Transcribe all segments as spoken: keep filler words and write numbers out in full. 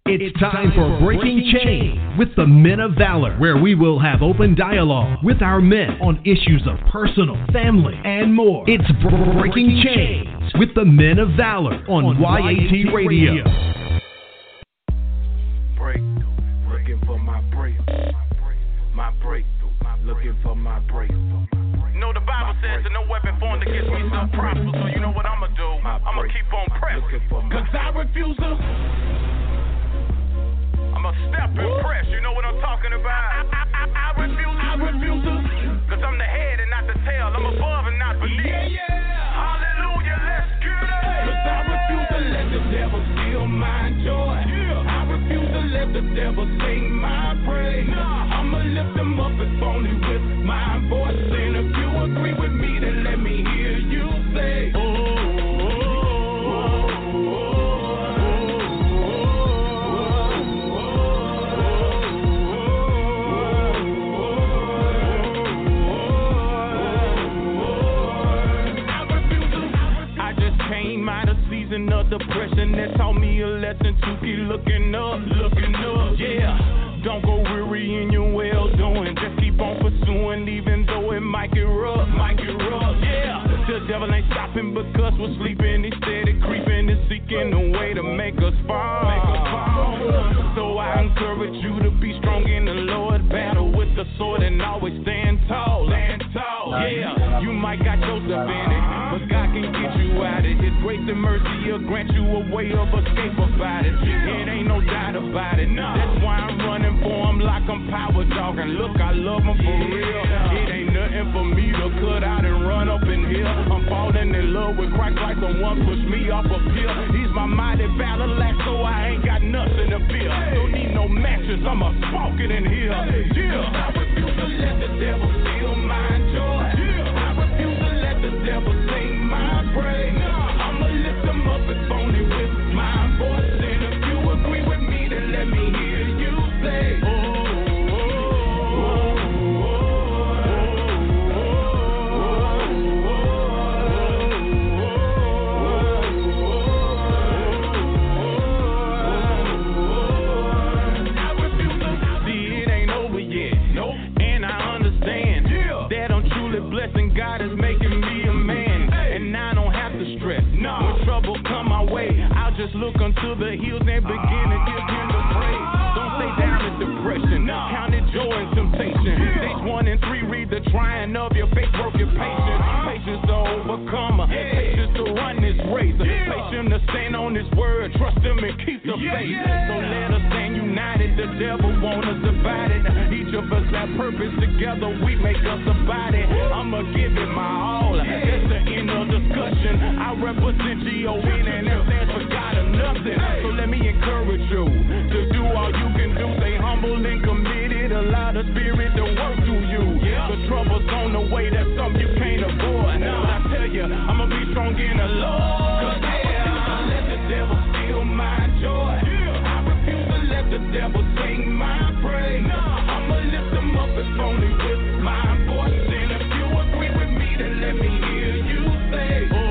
It's time for Breaking Chains with the Men of Valor, where we will have open dialogue with our men on issues of personal, family, and more. It's Breaking Chains with the Men of Valor on Y A T Radio. Breakthrough, looking for my breakthrough, my breakthrough, looking for my breakthrough. You know the Bible says that no weapon formed against me shall prosper, so you know what I'ma do? I'ma keep on pressing, cause I refuse to. I'ma step and press, you know what I'm talking about? I, I, I, I refuse, I refuse to. Cause I'm the head and not the tail, I'm above and not beneath. Yeah, yeah. Hallelujah, let's get it. Cause I refuse to let the devil steal my joy. Yeah. I refuse to let the devil sing my praise. Nah. I'ma lift him up if only with my voice. And if you agree with me, then let me hear you say, oh. Of depression that taught me a lesson to keep looking up, looking up, yeah. Don't go weary in your well doing, just keep on pursuing, even though it might get rough, might get rough, yeah. The devil ain't stopping because we're sleeping, he's steady creeping and seeking a way to make us fall, make us fall. So I encourage you to be strong in the Lord, battle with the sword and always stand tall, stand tall, yeah. You might got Joseph in it, but God can get you out of it. His grace and mercy will grant you a way of escape about it. It ain't no doubt about it. That's why I'm running for him like I'm power jogging. Look, I love him for real. It ain't nothing for me to cut out and run up in here. I'm falling in love with Christ like someone pushed me off a pill. He's my mighty battle axe, so I ain't got nothing to fear. Don't need no matches, I'm a smoking in here. Yeah. I refuse to let the devil steal my joy. I refuse to let the devil sing my praise. I'ma lift him up if only with my voice. And if you agree with me, then let me hear you say, oh. God is making me a man, and I don't have to stress. No. When trouble come my way, I'll just look unto the hills and begin to give him the praise. Don't stay down in depression, no. Count it joy and temptation. Yeah. Stage one and three, read the trying of your faith, work your patience. Patience to overcome, yeah. Patience to run this race, yeah. Patience to stand on his word, trust him and keep the yeah, faith. Yeah. So let us stand united, the devil want us divided. Each of us have purpose, together we make us a body. I'ma give it my all, that's the end of discussion. I represent G O N and that stands for God or nothing. So let me encourage you to do all you can do. Stay humble and committed, allow the spirit to work through you. The trouble's on the way, that's something you can't avoid. But I tell you, I'ma be strong in the Lord. Cause I refuse to let the devil steal my joy. I refuse to let the devil sing my praise. I'ma lift him up if only with my voice. And if you agree with me, then let me hear you say, oh.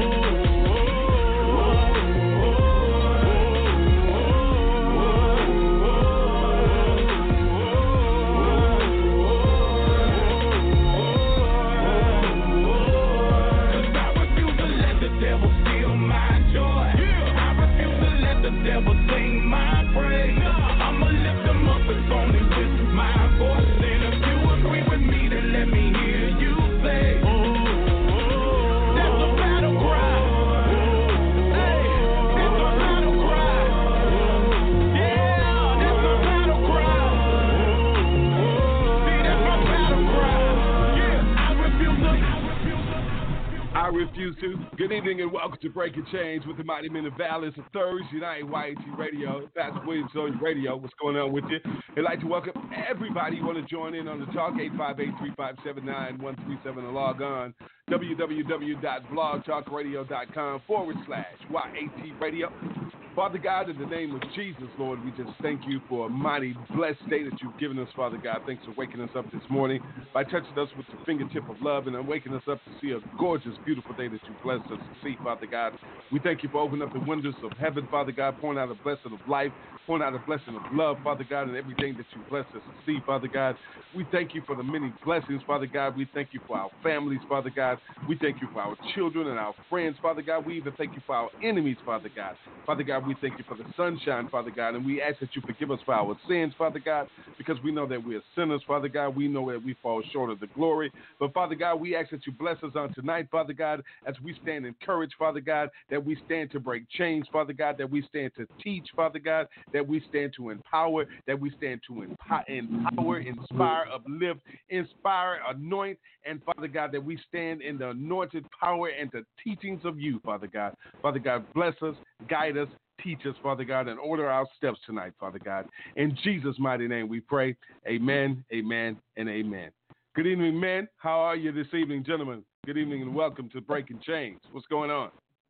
Devil sing my praise. I'ma lift them up if only with my voice. And if you agree with me, then let me hear you say, oh, oh, that's a battle cry. Hey, that's a battle cry. Yeah, that's a battle cry. See, that's my battle cry. Yeah, I refuse to. I refuse to. Good evening and welcome to Breaking Chains with the Mighty Men of Valor. It's a Thursday night, Y A T Radio. Pastor Williams on your radio. What's going on with you? I'd like to welcome everybody who want to join in on the talk, eight five eight, three five seven, nine one three seven, and log on, www.blogtalkradio.com forward slash Y A T Radio. Father God, in the name of Jesus, Lord, we just thank you for a mighty blessed day that you've given us, Father God. Thanks for waking us up this morning by touching us with the fingertip of love and then waking us up to see a gorgeous, beautiful day that you blessed us to see, Father God. We thank you for opening up the windows of heaven, Father God, pouring out a blessing of life, pouring out a blessing of love, Father God, and everything that you blessed us to see, Father God. We thank you for the many blessings, Father God. We thank you for our families, Father God. We thank you for our children and our friends, Father God. We even thank you for our enemies, Father God. Father God, we thank you for the sunshine, Father God, and we ask that you forgive us for our sins, Father God, because we know that we are sinners, Father God. We know that we fall short of the glory. But, Father God, we ask that you bless us on tonight, Father God, as we stand encouraged, Father God, that we stand to break chains, Father God, that we stand to teach, Father God, that we stand to empower, that we stand to empower, empower inspire, uplift, inspire, anoint, and, Father God, that we stand in the anointed power and the teachings of you, Father God. Father God, bless us, guide us, teach us, Father God, and order our steps tonight, Father God. In Jesus' mighty name we pray. Amen, amen, and amen. Good evening, men. How are you this evening, gentlemen? Good evening and welcome to Breaking Chains. What's going on?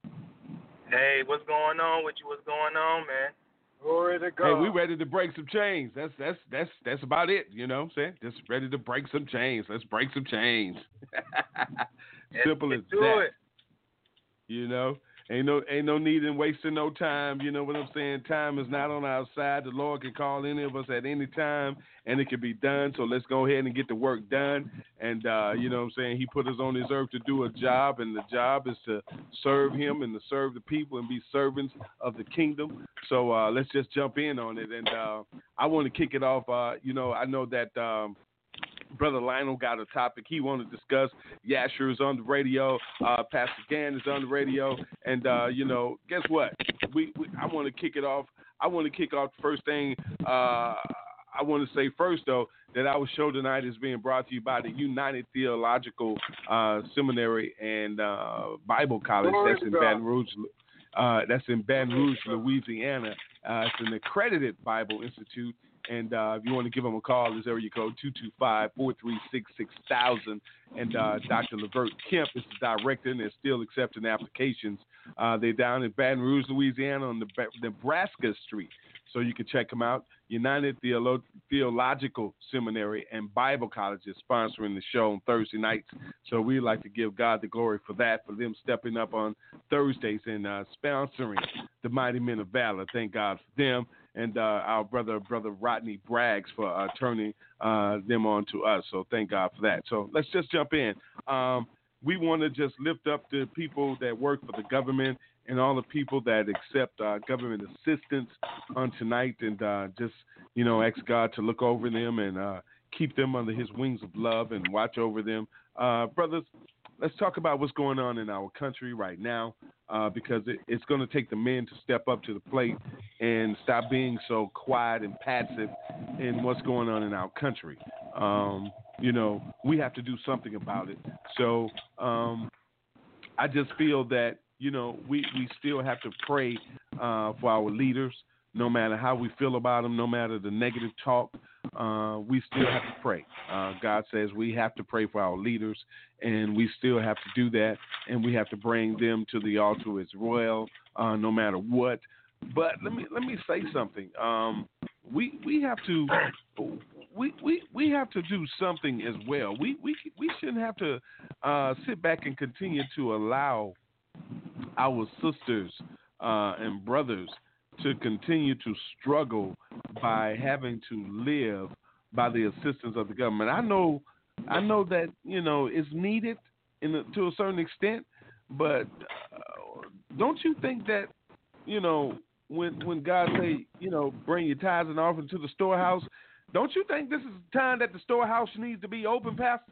Hey, what's going on with you? What's going on, man? Glory to God. Hey, we ready to break some chains. That's that's that's that's about it. You know what I'm saying? Just ready to break some chains. Let's break some chains. Simple as that. It. You know? Ain't no ain't no need in wasting no time. You know what I'm saying? Time is not on our side. The Lord can call any of us at any time, and it can be done. So let's go ahead and get the work done. And, uh, you know what I'm saying? He put us on this earth to do a job, and the job is to serve him and to serve the people and be servants of the kingdom. So uh, let's just jump in on it. And uh, I want to kick it off. Uh, you know, I know that um, – Brother Lionel got a topic he wanted to discuss. Yasher is on the radio. Uh, Pastor Gann is on the radio. And, uh, you know, guess what? We, we I want to kick it off. I want to kick off the first thing. Uh, I want to say first, though, that our show tonight is being brought to you by the United Theological uh, Seminary and uh, Bible College. That's in Baton Rouge. Uh, that's in Baton Rouge, Louisiana. Uh, it's an accredited Bible institute. And uh, if you want to give them a call, it's area code two two five, four three six, six thousand. And uh, Doctor Levert Kemp is the director, and they're still accepting applications. Uh, they're down in Baton Rouge, Louisiana on the Nebraska Street. So you can check them out. United Theolo- Theological Seminary and Bible College is sponsoring the show on Thursday nights. So we'd like to give God the glory for that, for them stepping up on Thursdays and uh, sponsoring the Mighty Men of Valor. Thank God for them. And uh, our brother, brother Rodney Braggs for uh, turning uh, them on to us. So thank God for that. So let's just jump in. Um, we want to just lift up the people that work for the government and all the people that accept uh, government assistance on tonight, and uh, just, you know, ask God to look over them and uh, keep them under his wings of love and watch over them. Uh, brothers, let's talk about what's going on in our country right now, uh, because it, it's going to take the men to step up to the plate and stop being so quiet and passive in what's going on in our country. Um, you know, we have to do something about it. So um, I just feel that, you know, we, we still have to pray uh, for our leaders, no matter how we feel about them, no matter the negative talk. Uh, we still have to pray. Uh, God says we have to pray for our leaders, and we still have to do that, and we have to bring them to the altar as well, uh, no matter what. But let me let me say something. Um, we we have to we, we we have to do something as well. We we we shouldn't have to uh, sit back and continue to allow our sisters uh, and brothers to continue to struggle by having to live by the assistance of the government. I know, I know that, you know, it's needed in a, to a certain extent, but uh, don't you think that, you know, when when God say, you know, bring your tithes and offering to the storehouse, don't you think this is the time that the storehouse needs to be open, Pastor?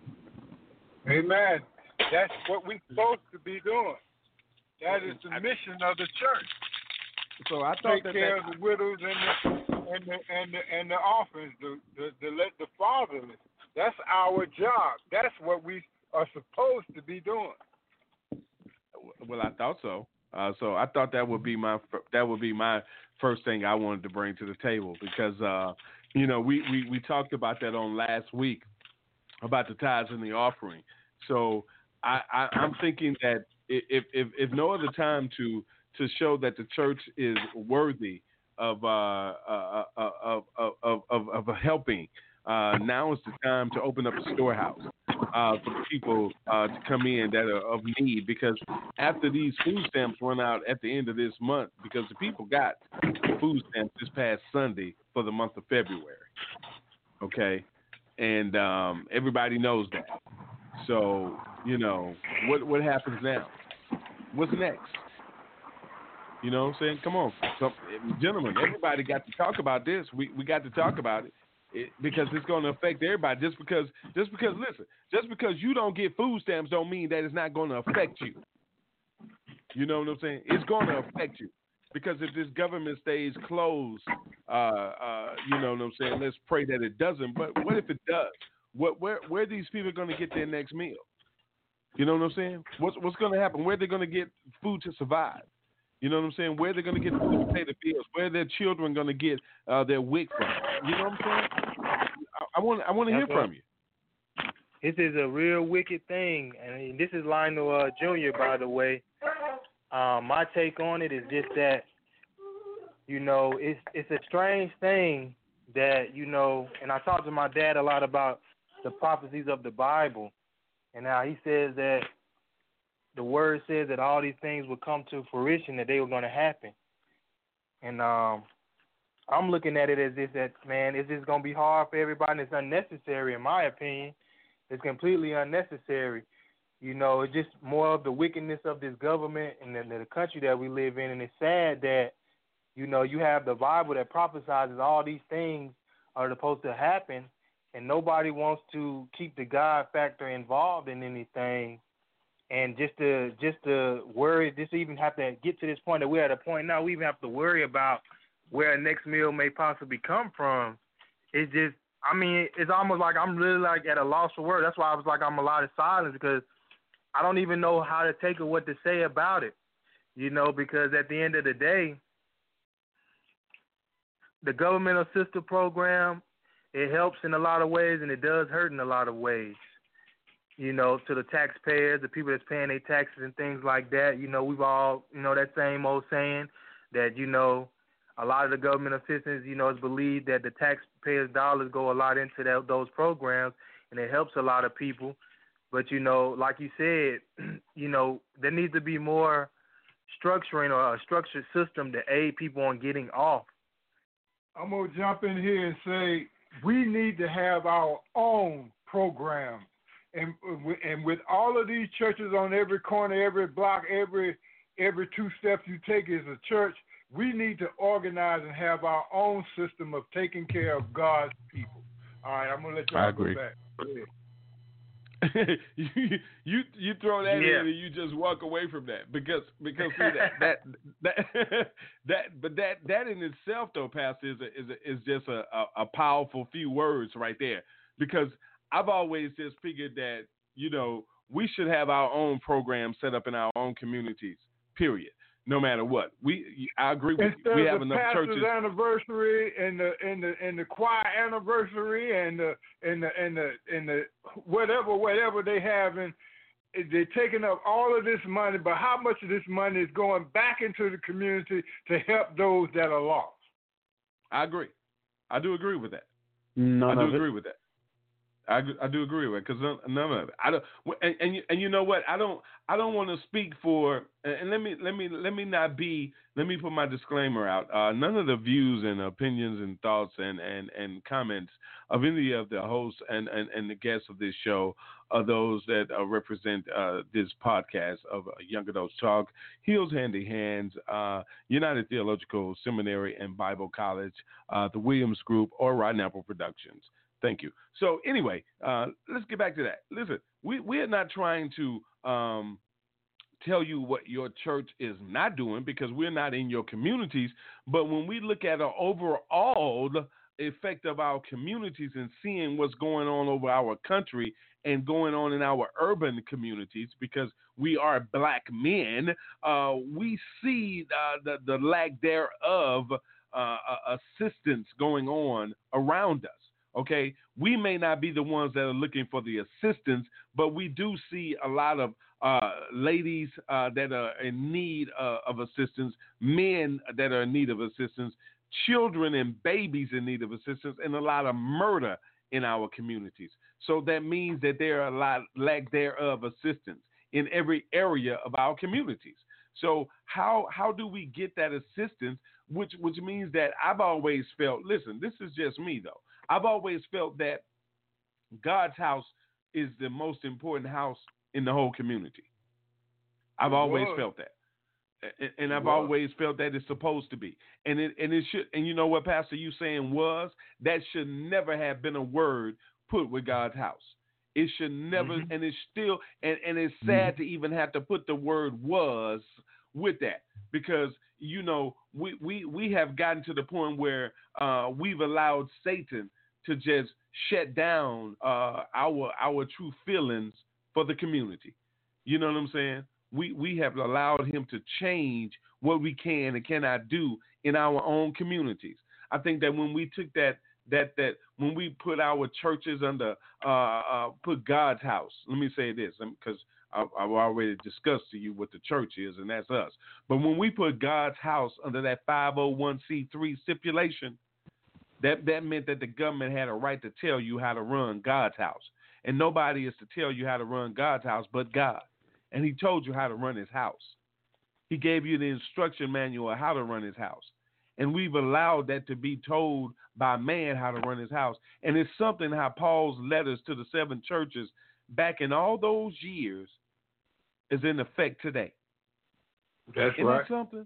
Amen. That's what we're supposed to be doing. That is the mission of the church. So I thought Take that care that, of the widows and the and the and the, and the orphans, the the, the the fatherless. That's our job. That's what we are supposed to be doing. Well, I thought so. Uh, so I thought that would be my that would be my first thing I wanted to bring to the table, because uh, you know we, we, we talked about that on last week about the tithes and the offering. So I, I, I'm thinking that if if if no other time to to show that the church is worthy of uh, uh, uh, of, of, of, of, of helping. Uh, now is the time to open up a storehouse uh, for people uh, to come in that are of need, because after these food stamps run out at the end of this month, because the people got food stamps this past Sunday for the month of February, okay, and um, everybody knows that. So, you know, what what happens now? What's next? You know what I'm saying? Come on, so, gentlemen, everybody got to talk about this. We we got to talk about it. It, because it's going to affect everybody. Just because, just because, listen, just because you don't get food stamps don't mean that it's not going to affect you. You know what I'm saying? It's going to affect you, because if this government stays closed, uh, uh, you know what I'm saying? Let's pray that it doesn't. But what if it does? What, where, where are these people going to get their next meal? You know what I'm saying? What's, what's going to happen? Where are they going to get food to survive? You know what I'm saying? Where they're going to get the food to pay the bills? Where are their children going to get uh, their W I C from? You know what I'm saying? I, I want I want to hear from you. This is a real wicked thing, and this is Lionel uh, Junior, by the way. Um, my take on it is just that, you know, it's it's a strange thing that, you know, and I talked to my dad a lot about the prophecies of the Bible, and how he says that the word says that all these things would come to fruition, that they were going to happen. And um, I'm looking at it as this, that, man, it's just going to be hard for everybody, and it's unnecessary, in my opinion. It's completely unnecessary. You know, it's just more of the wickedness of this government and the, the country that we live in. And it's sad that, you know, you have the Bible that prophesizes all these things are supposed to happen, and nobody wants to keep the God factor involved in anything. And just to just to worry, just even have to get to this point that we're at a point now, we even have to worry about where our next meal may possibly come from. It's just, I mean, it's almost like I'm really like at a loss for words. That's why I was like, I'm a lot of silence, because I don't even know how to take it, what to say about it, you know, because at the end of the day, the government assistance program, it helps in a lot of ways, and it does hurt in a lot of ways. You know, to the taxpayers, the people that's paying their taxes and things like that. You know, we've all, you know, that same old saying that, you know, a lot of the government assistance, you know, it's believed that the taxpayers' dollars go a lot into that, those programs, and it helps a lot of people. But, you know, like you said, you know, there needs to be more structuring or a structured system to aid people on getting off. I'm going to jump in here and say we need to have our own program. And and with all of these churches on every corner, every block, every every two steps you take is a church, we need to organize and have our own system of taking care of God's people. All right, I'm gonna let you go back. Go ahead. you, you you throw that yeah. in and you just walk away from that, because because see that that that, that but that that in itself though, Pastor, is a, is a, is just a, a, a powerful few words right there, because I've always just figured that, you know, we should have our own program set up in our own communities, period, no matter what. We, I agree with Instead you. We have of the enough pastor's churches. anniversary and the and the and the choir anniversary and the and the and the and the whatever whatever they have, and they're taking up all of this money, but how much of this money is going back into the community to help those that are lost? I agree. I do agree with that. None I do of agree it. with that. I, I do agree with it, because none, none of it. I don't, and and you, and you know what? I don't I don't want to speak for. And let me let me let me not be. Let me put my disclaimer out. Uh, none of the views and opinions and thoughts and, and, and comments of any of the hosts and, and, and the guests of this show are those that uh, represent uh, this podcast of uh, Young Adults Talk, Heels Handy Hands, uh, United Theological Seminary and Bible College, uh, the Williams Group, or Rotten Apple Productions. Thank you. So anyway, uh, let's get back to that. Listen, we, we are not trying to um, tell you what your church is not doing, because we're not in your communities. But when we look at an overall effect of our communities and seeing what's going on over our country and going on in our urban communities, because we are black men, uh, we see uh, the, the lack thereof uh, assistance going on around us. Okay, we may not be the ones that are looking for the assistance, but we do see a lot of uh, ladies uh, that are in need uh, of assistance, men that are in need of assistance, children and babies in need of assistance, and a lot of murder in our communities. So that means that there are a lot lack thereof assistance in every area of our communities. So how how do we get that assistance? Which which means that I've always felt. Listen, this is just me though. I've always felt that God's house is the most important house in the whole community. I've always felt that. And, and I've always felt that it's supposed to be. And it and it should and you know what, Pastor, you saying was that should never have been a word put with God's house. It should never mm-hmm. and it's still and, and it's sad mm-hmm. to even have to put the word was with that. Because, you know, we, we, we have gotten to the point where uh, we've allowed Satan to just shut down uh, our our true feelings for the community. You know what I'm saying? We we have allowed him to change what we can and cannot do in our own communities. I think that when we took that that that when we put our churches under uh, uh, put God's house. Let me say this, because I've, I've already discussed to you what the church is, and that's us. But when we put God's house under that five oh one c three stipulation, that that meant that the government had a right to tell you how to run God's house, and nobody is to tell you how to run God's house but God. And he told you how to run his house. He gave you the instruction manual of how to run his house. And we've allowed that to be told by man how to run his house. And it's something how Paul's letters to the seven churches back in all those years is in effect today. That's Isn't right. That something?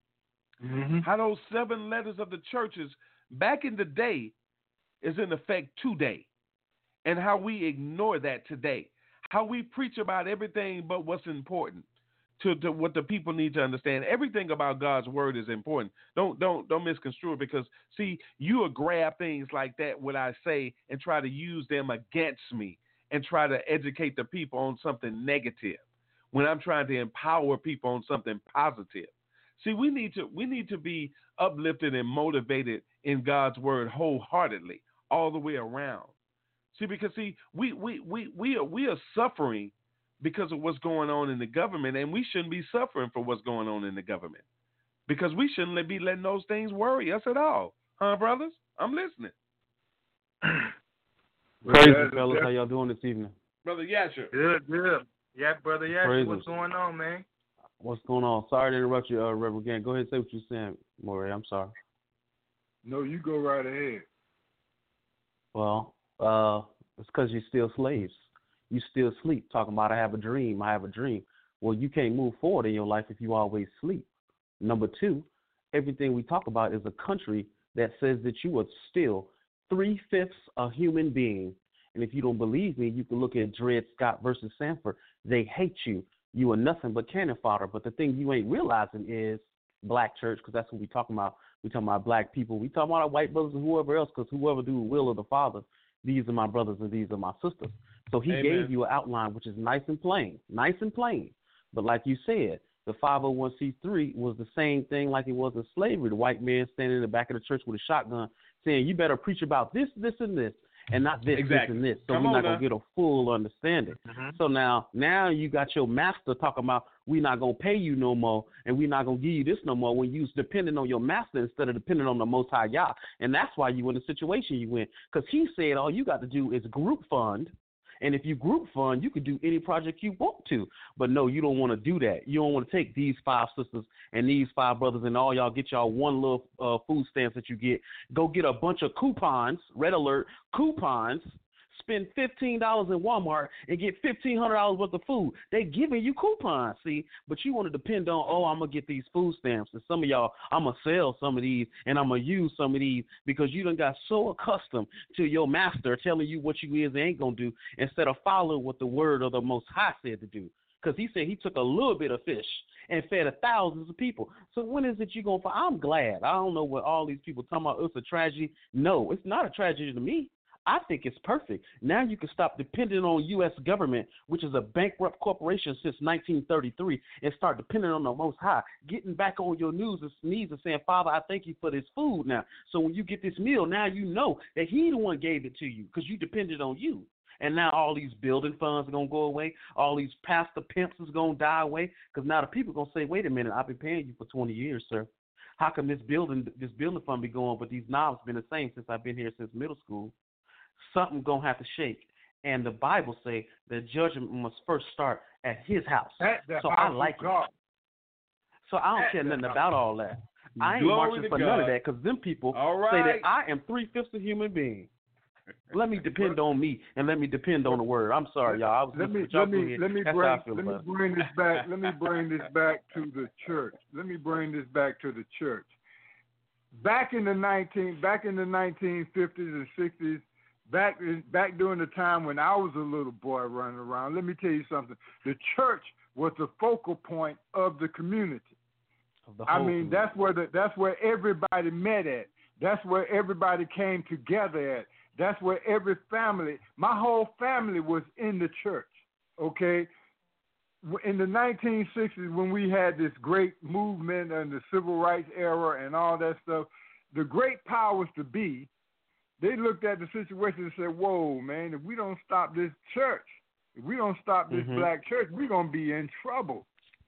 Mm-hmm. How those seven letters of the churches back in the day is in effect today. And how we ignore that today. How we preach about everything but what's important to, to what the people need to understand. Everything about God's word is important. Don't don't don't misconstrue it, because see, you will grab things like that, what I say, and try to use them against me and try to educate the people on something negative when I'm trying to empower people on something positive. See, we need to we need to be uplifted and motivated in God's word wholeheartedly all the way around. See, because see, we we we we are we are suffering because of what's going on in the government, and we shouldn't be suffering for what's going on in the government, because we shouldn't be letting those things worry us at all, huh, brothers? I'm listening. Crazy, fellas. How y'all doing this evening? Brother Yasher. Good, good. Yeah, brother Yasher, Praises. what's going on, man? What's going on? Sorry to interrupt you, uh, Reverend Gang. Go ahead and say what you're saying, Morey. I'm sorry. No, you go right ahead. Well, uh, it's because you're still slaves. You still sleep, talking about I have a dream, I have a dream. Well, you can't move forward in your life if you always sleep. Number two, everything we talk about is a country that says that you are still three-fifths a human being. And if you don't believe me, you can look at Dred Scott versus Sanford. They hate you. You are nothing but cannon fodder. But the thing you ain't realizing is black church, because that's what we talking about. We talking about black people. We talking about our white brothers and whoever else, because whoever do the will of the Father, these are my brothers and these are my sisters. So he Amen. gave you an outline which is nice and plain, nice and plain. But like you said, the five oh one c three was the same thing like it was in slavery. The white man standing in the back of the church with a shotgun saying, you better preach about this, this, and this, and not this, exactly. this, and this. So Come we're on not going now. to get a full understanding. Mm-hmm. So now, now you got your master talking about we're not going to pay you no more and we're not going to give you this no more when you was depending on your master instead of depending on the Most High Yah. And that's why you in the situation you in. Because he said all you got to do is group fund. And if you group fund, you can do any project you want to. But no, you don't want to do that. You don't want to take these five sisters and these five brothers and all y'all get y'all one little uh, food stamps that you get. Go get a bunch of coupons, red alert, coupons, spend fifteen dollars in Walmart and get fifteen hundred dollars worth of food. They giving you coupons, see? But you want to depend on, oh, I'm going to get these food stamps. And some of y'all, I'm going to sell some of these and I'm going to use some of these because you done got so accustomed to your master telling you what you is and ain't going to do instead of following what the word of the Most High said to do. Because he said he took a little bit of fish and fed thousands of people. So when is it you going to find? I'm glad. I don't know what all these people talking about. It's a tragedy. No, it's not a tragedy to me. I think it's perfect. Now you can stop depending on U S government, which is a bankrupt corporation since nineteen thirty-three, and start depending on the Most High, getting back on your knees and knees and saying, Father, I thank you for this food now. So when you get this meal, now you know that he the one gave it to you because you depended on you. And now all these building funds are going to go away. All these pastor pimps is going to die away because now the people are going to say, wait a minute, I've been paying you for twenty years, sir. How come this building this building fund be going, but these knobs been the same since I've been here since middle school? Something going to have to shake. And the Bible say that judgment must first start at his house. So I like it. So I don't care nothing about all that. I ain't Glory marching to for God. none of that because them people All say right. that I am three-fifths a human being. Let me depend on me and let me depend on the word. I'm sorry, y'all. I was let me with y'all let me here. let me That's bring how I feel let me about it. bring this back. Let me bring this back to the church. Let me bring this back to the church. Back in the nineteen back in the nineteen fifties and sixties, back back during the time when I was a little boy running around. Let me tell you something. The church was the focal point of the community. Of the I whole mean, community. that's where the that's where everybody met at. That's where everybody came together at. That's where every family, my whole family was in the church, okay? In the nineteen sixties, when we had this great movement and the civil rights era and all that stuff, the great powers to be, they looked at the situation and said, whoa, man, if we don't stop this church, if we don't stop this Mhm. black church, we're going to be in trouble.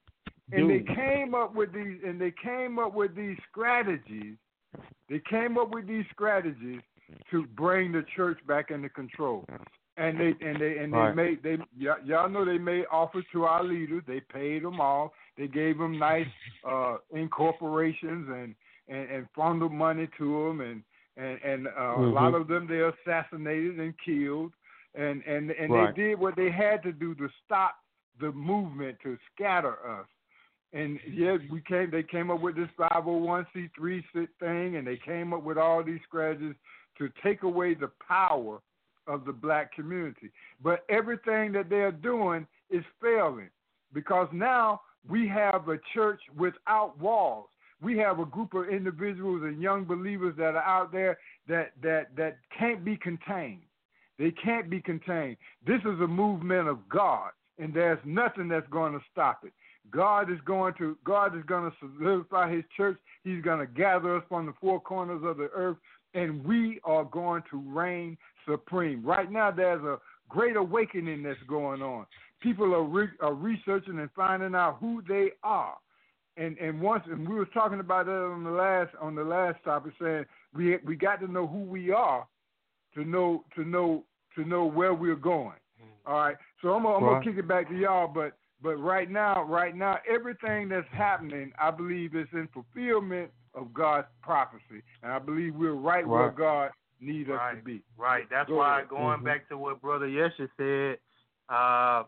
And they Dude. came up with these, and they came up with these strategies. They came up with these strategies to bring the church back into control, and they and they and they Right. made they y- y'all know they made offers to our leaders. They paid them all. They gave them nice uh, incorporations and, and and funneled money to them, and and and uh, Mm-hmm. a lot of them they assassinated and killed, and and and Right. they did what they had to do to stop the movement, to scatter us. And yes, we came. They came up with this five oh one c three thing, and they came up with all these strategies to take away the power of the black community. But everything that they're doing is failing because now we have a church without walls. We have a group of individuals and young believers that are out there that that that can't be contained. They can't be contained. This is a movement of God, and there's nothing that's going to stop it. God is going to God is going to solidify His church. He's going to gather us from the four corners of the earth, and we are going to reign supreme. Right now, there's a great awakening that's going on. People are, re- are researching and finding out who they are. And and once and we were talking about that on the last on the last topic, saying we we got to know who we are to know to know to know where we're going. All right. So I'm gonna, I'm Right. gonna kick it back to y'all, but. But right now, right now, everything that's happening, I believe, is in fulfillment of God's prophecy, and I believe we're right, where Right. God needs us Right. to be. Right. That's Go why ahead. going Mhm. back to what Brother Yesha said, uh,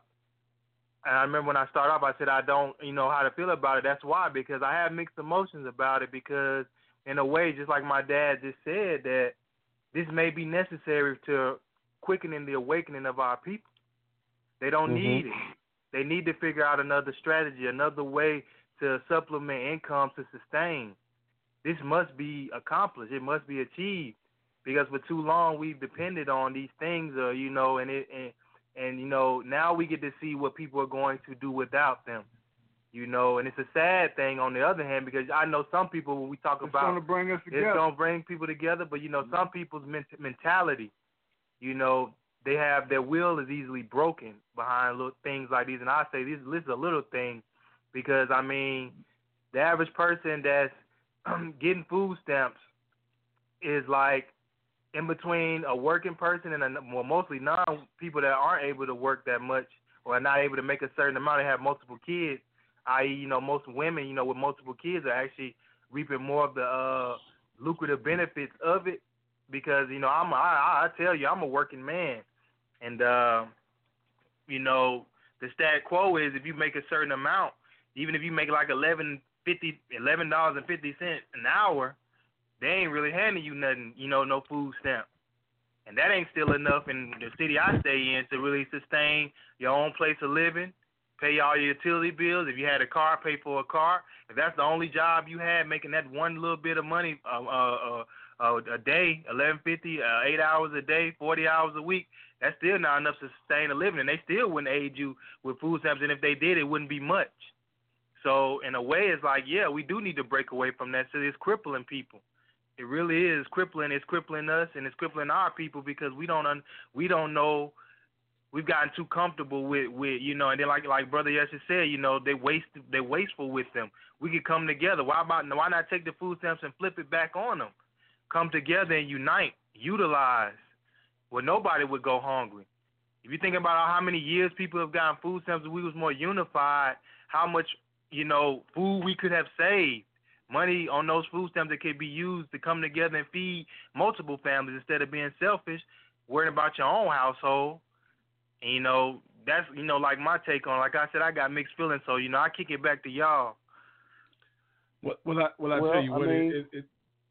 and I remember when I started off, I said I don't, you know, how to feel about it. That's why, because I have mixed emotions about it. Because in a way, just like my dad just said, that this may be necessary to quickening the awakening of our people. They don't Mhm. need it. They need to figure out another strategy, another way to supplement income to sustain. This must be accomplished. It must be achieved, because for too long we've depended on these things, uh, you know, and it and, and you know now we get to see what people are going to do without them, you know, and it's a sad thing on the other hand, because I know some people when we talk It's about going to bring us it's together. going to bring people together, but you know some people's ment- mentality, you know. They have their will is easily broken behind little things like these, and I say this, this is a little thing, because I mean, the average person that's getting food stamps is like in between a working person and a, well, mostly non people that aren't able to work that much or are not able to make a certain amount and have multiple kids. that is, you know, most women, you know, with multiple kids are actually reaping more of the uh, lucrative benefits of it. Because, you know, I'm, I, I tell you, I'm a working man. And, uh, you know, the stat quo is if you make a certain amount, even if you make like eleven fifty, eleven dollars and fifty cents an hour, they ain't really handing you nothing, you know, no food stamp. And that ain't still enough in the city I stay in to really sustain your own place of living, pay all your utility bills. If you had a car, pay for a car. If that's the only job you had, making that one little bit of money a, a, uh, a day, eleven fifty, uh, eight hours a day, forty hours a week. That's still not enough to sustain a living, and they still wouldn't aid you with food stamps. And if they did, it wouldn't be much. So in a way, it's like, yeah, we do need to break away from that. So it's crippling people. It really is crippling. It's crippling us, and it's crippling our people because we don't un- we don't know. We've gotten too comfortable with, with you know, and then like like Brother Yesha said, you know, they waste they wasteful with them. We could come together. Why about why not take the food stamps and flip it back on them? Come together and unite, utilize, where nobody would go hungry. If you think about how many years people have gotten food stamps, if we was more unified, how much, you know, food we could have saved. Money on those food stamps that could be used to come together and feed multiple families instead of being selfish, worrying about your own household. And, you know, that's, you know, like my take on it. Like I said, I got mixed feelings, so, you know, I kick it back to y'all. Well, well, I, well, I Well, tell you I what, mean- it, it,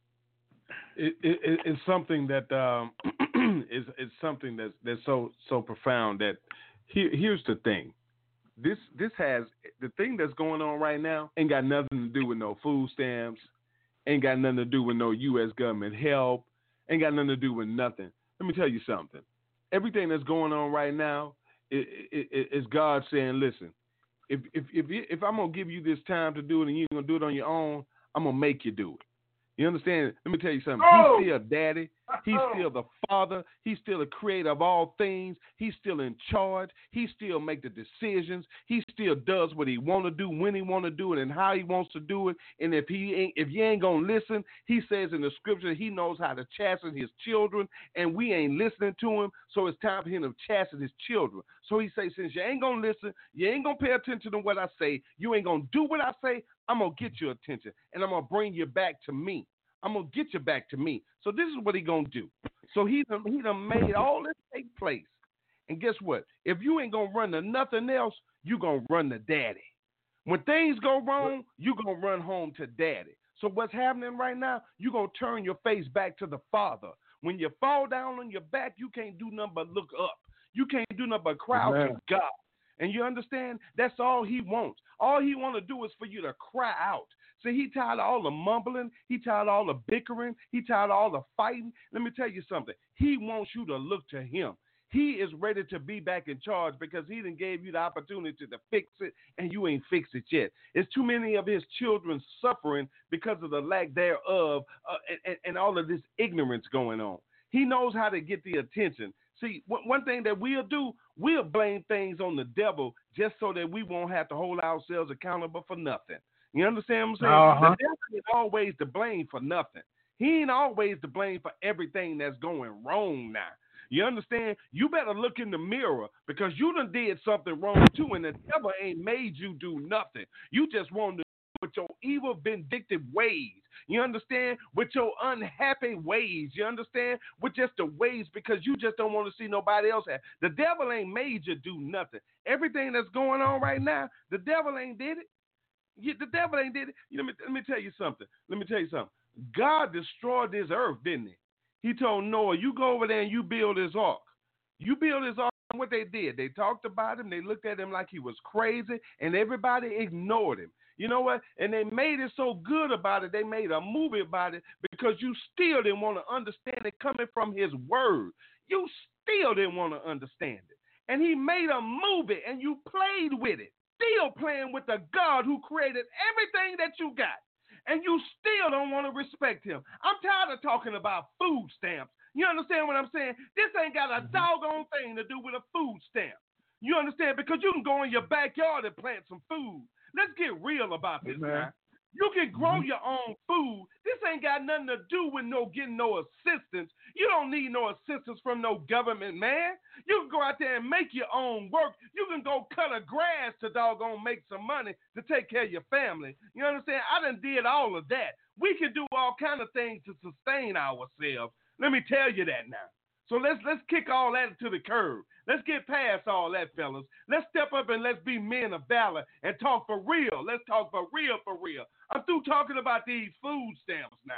it, it, it, it's something that um, is it's something that's that's so so profound that here, here's the thing. This this has the thing that's going on right now ain't got nothing to do with no food stamps, ain't got nothing to do with no U S government help, ain't got nothing to do with nothing. Let me tell you something. Everything that's going on right now is, is, is God saying, listen, if if if, you, if I'm gonna give you this time to do it and you're gonna do it on your own, I'm gonna make you do it. You understand? Let me tell you something. Oh! He's still daddy. He's still the father. He's still the creator of all things. He's still in charge. He still make the decisions. He still does what he want to do, when he want to do it, and how he wants to do it. And if he ain't, if you ain't gonna listen, he says in the scripture he knows how to chasten his children, and we ain't listening to him. So it's time for him to chasten his children. So he says, since you ain't gonna listen, you ain't gonna pay attention to what I say, you ain't gonna do what I say, I'm gonna get your attention, and I'm gonna bring you back to me. I'm gonna get you back to me. So this is what he gonna do. So he done, he done made all this take place. And guess what? If you ain't gonna run to nothing else, you gonna run to daddy. When things go wrong, you gonna run home to daddy. So what's happening right now? You gonna turn your face back to the Father. When you fall down on your back, you can't do nothing but look up. You can't do nothing but cry out to God. And you understand? That's all he wants. All he want to do is for you to cry out. See, he tired of all the mumbling. He tired of all the bickering. He tired of all the fighting. Let me tell you something. He wants you to look to him. He is ready to be back in charge because he done gave you the opportunity to fix it, and you ain't fixed it yet. It's too many of his children suffering because of the lack thereof uh, and, and, and all of this ignorance going on. He knows how to get the attention. See, one thing that we'll do, we'll blame things on the devil just so that we won't have to hold ourselves accountable for nothing. You understand what I'm saying? Uh-huh. The devil ain't always to blame for nothing. He ain't always to blame for everything that's going wrong now. You understand? You better look in the mirror because you done did something wrong too, and the devil ain't made you do nothing. You just wanted to do with your evil, vindictive ways. You understand? With your unhappy ways. You understand? With just the ways because you just don't want to see nobody else have. The devil ain't made you do nothing. Everything that's going on right now, the devil ain't did it. You, the devil ain't did it. You know, let me, let me tell you something. Let me tell you something. God destroyed this earth, didn't he? He told Noah, you go over there and you build this ark. You build this ark. And what they did, they talked about him. They looked at him like he was crazy, and everybody ignored him. You know what? And they made it so good about it. They made a movie about it because you still didn't want to understand it coming from his word. You still didn't want to understand it. And he made a movie, and you played with it. Still playing with the God who created everything that you got, and you still don't want to respect him. I'm tired of talking about food stamps. You understand what I'm saying? This ain't got a doggone thing to do with a food stamp. You understand? Because you can go in your backyard and plant some food. Let's get real about this, man. You can grow your own food. This ain't got nothing to do with no getting no assistance. You don't need no assistance from no government, man. You can go out there and make your own work. You can go cut a grass to doggone make some money to take care of your family. You understand? I done did all of that. We can do all kind of things to sustain ourselves. Let me tell you that now. So let's let's kick all that to the curb. Let's get past all that, fellas. Let's step up and let's be men of valor and talk for real. Let's talk for real, for real. I'm through talking about these food stamps now.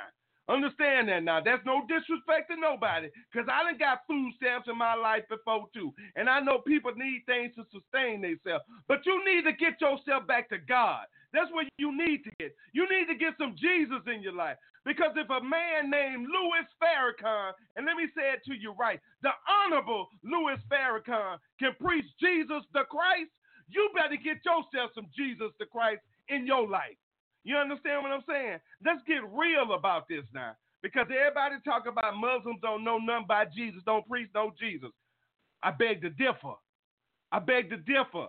Understand that now. That's no disrespect to nobody, because I done got food stamps in my life before too. And I know people need things to sustain themselves. But you need to get yourself back to God. That's what you need to get. You need to get some Jesus in your life. Because if a man named Louis Farrakhan, and let me say it to you right, the Honorable Louis Farrakhan can preach Jesus the Christ, you better get yourself some Jesus the Christ in your life. You understand what I'm saying? Let's get real about this now. Because everybody talk about Muslims don't know nothing about Jesus, don't preach no Jesus. I beg to differ. I beg to differ.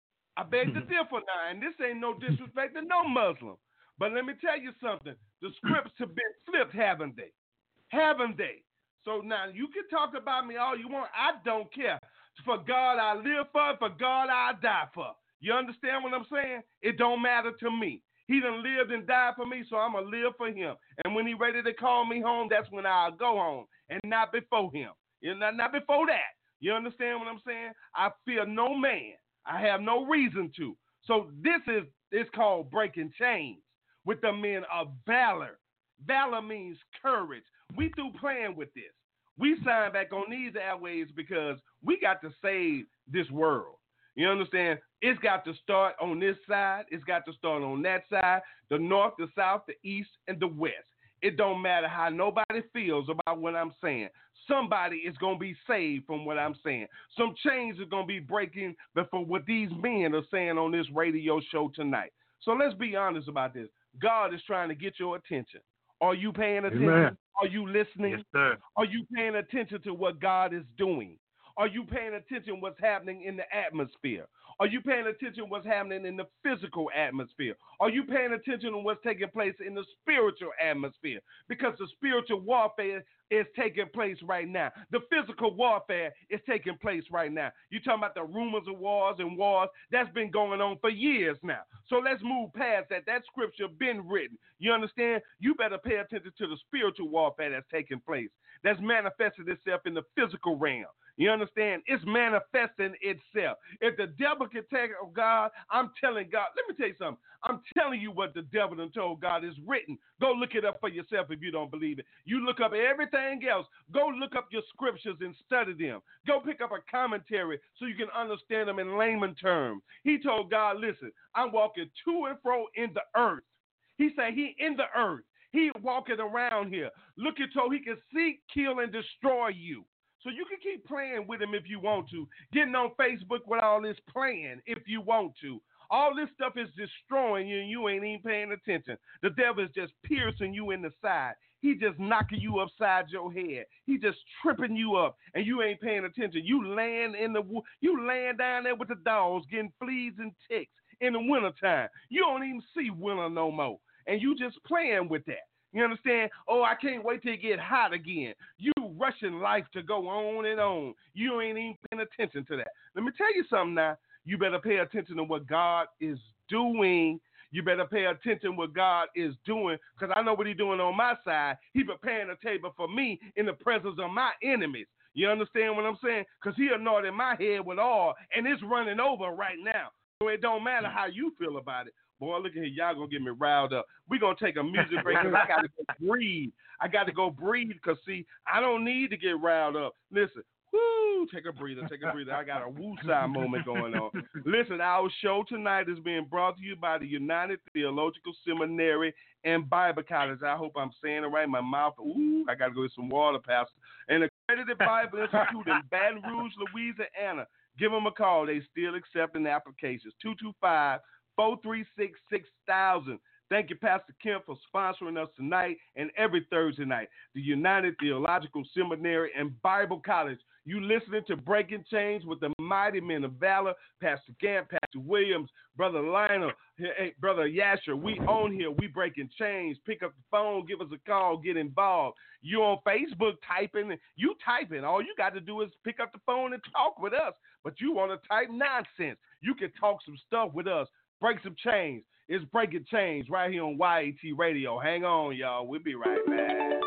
I beg to differ now. And this ain't no disrespect to no Muslim. But let me tell you something. The scripts have been flipped, haven't they? Haven't they? So now you can talk about me all you want. I don't care. For God I live for, for God I die for. You understand what I'm saying? It don't matter to me. He done lived and died for me, so I'm going to live for him. And when he ready to call me home, that's when I'll go home, and not before him. You know, not, not before that. You understand what I'm saying? I fear no man. I have no reason to. So this is it's called breaking chains with the men of valor. Valor means courage. We through playing with this. We signed back on these airways because we got to save this world. You understand? It's got to start on this side. It's got to start on that side, the north, the south, the east, and the west. It don't matter how nobody feels about what I'm saying. Somebody is going to be saved from what I'm saying. Some chains are going to be breaking before what these men are saying on this radio show tonight. So let's be honest about this. God is trying to get your attention. Are you paying attention? Amen. Are you listening? Yes, sir. Are you paying attention to what God is doing? Are you paying attention to what's happening in the atmosphere? Are you paying attention to what's happening in the physical atmosphere? Are you paying attention to what's taking place in the spiritual atmosphere? Because the spiritual warfare is taking place right now. The physical warfare is taking place right now. You're talking about the rumors of wars and wars. That's been going on for years now. So let's move past that. That scripture been written. You understand? You better pay attention to the spiritual warfare that's taking place. That's manifested itself in the physical realm. You understand? It's manifesting itself. If the devil can take of God, I'm telling God, let me tell you something. I'm telling you what the devil done told God is written. Go look it up for yourself if you don't believe it. You look up everything else. Go look up your scriptures and study them. Go pick up a commentary so you can understand them in layman terms. He told God, listen, I'm walking to and fro in the earth. He said he in the earth. He walking around here. Look at so he can seek, kill, and destroy you. So you can keep playing with him if you want to. Getting on Facebook with all this playing if you want to. All this stuff is destroying you and you ain't even paying attention. The devil is just piercing you in the side. He just knocking you upside your head. He just tripping you up and you ain't paying attention. You laying in the you laying down there with the dogs getting fleas and ticks in the wintertime. You don't even see winter no more. And you just playing with that. You understand? Oh, I can't wait till it get hot again. You rushing life to go on and on. You ain't even paying attention to that. Let me tell you something now. You better pay attention to what God is doing. You better pay attention to what God is doing because I know what he's doing on my side. He's preparing a table for me in the presence of my enemies. You understand what I'm saying? Because he anointed my head with oil, and it's running over right now. So it don't matter how you feel about it. Boy, look at here. Y'all going to get me riled up. We're going to take a music break because I got to go breathe. I got to go breathe because, see, I don't need to get riled up. Listen, woo, take a breather, take a breather. I got a woo-side moment going on. Listen, our show tonight is being brought to you by the United Theological Seminary and Bible College. I hope I'm saying it right. My mouth, ooh, I got to go get some water, Pastor. And Accredited Bible Institute in Baton Rouge, Louisiana. Give them a call. They still accepting applications. two two five, four three six, six thousand. Thank you, Pastor Kemp, for sponsoring us tonight and every Thursday night. The United Theological Seminary and Bible College. You listening to Breaking Chains with the mighty men of valor, Pastor Camp, Pastor Williams, Brother Lionel, hey, Brother Yasher. We on here. We breaking chains. Pick up the phone. Give us a call. Get involved. You on Facebook typing. You typing. All you got to do is pick up the phone and talk with us. But you want to type nonsense. You can talk some stuff with us. Break some chains. It's Breaking Chains right here on Y A T Radio. Hang on, y'all. We'll be right back.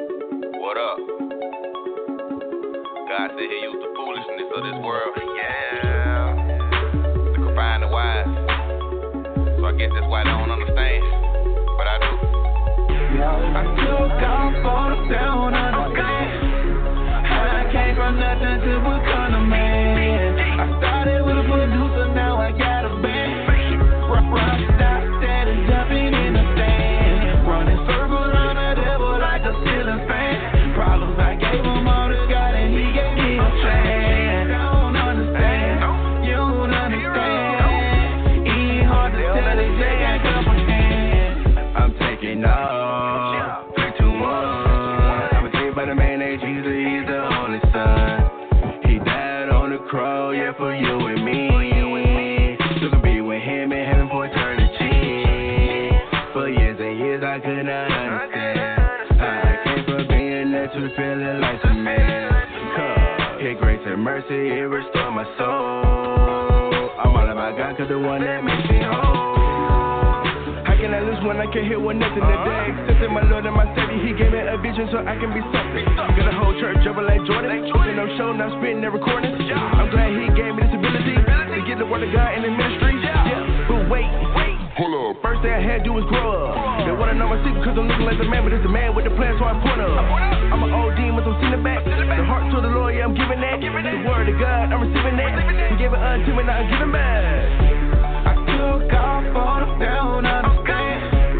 What up? God said he used the foolishness of this world. Yeah. To confine the wise. So I guess that's why they don't understand. But I do. I took off for the don't understand. I came from nothing to become a man. I started with a producer, now I got a band. Rock, rock, stop, steady jumping in the stand. Running circles on the devil like a ceiling fan. Problems I gave him all to God and he gave me a chance. Don't understand, you don't understand. Ain't hard to tell they just can't comprehend. I'm taking off, three, two, one. I'm a saved by the man named Jesus, he's the only son. He died on the cross, yeah, for you and me. Took a beat with him in heaven for eternity. For years and years I could not understand. I came from being that to feeling like a man. Cause His grace and mercy, it restored my soul. I'm all about God, cause the one that makes me whole. How can I lose when I can't hear one nothing today? Accepting my Lord and my Savior, He gave me a vision so I can be something. Got a whole church jumping like Jordan. Open no show, now spitting and recording. I'm glad He gave me this ability to get the word of God in the ministry. Yeah, but wait, wait. Hold up. First thing I had to do was grow up. They wanna know my secret cause I'm looking like the man, but it's the man with the plan, so I point up. I'm an old demon, so I'm sitting back. The heart to the Lord, yeah, I'm giving that. The word of God, I'm receiving that. He gave it unto me, now I'm giving back. I took off for the don't understand.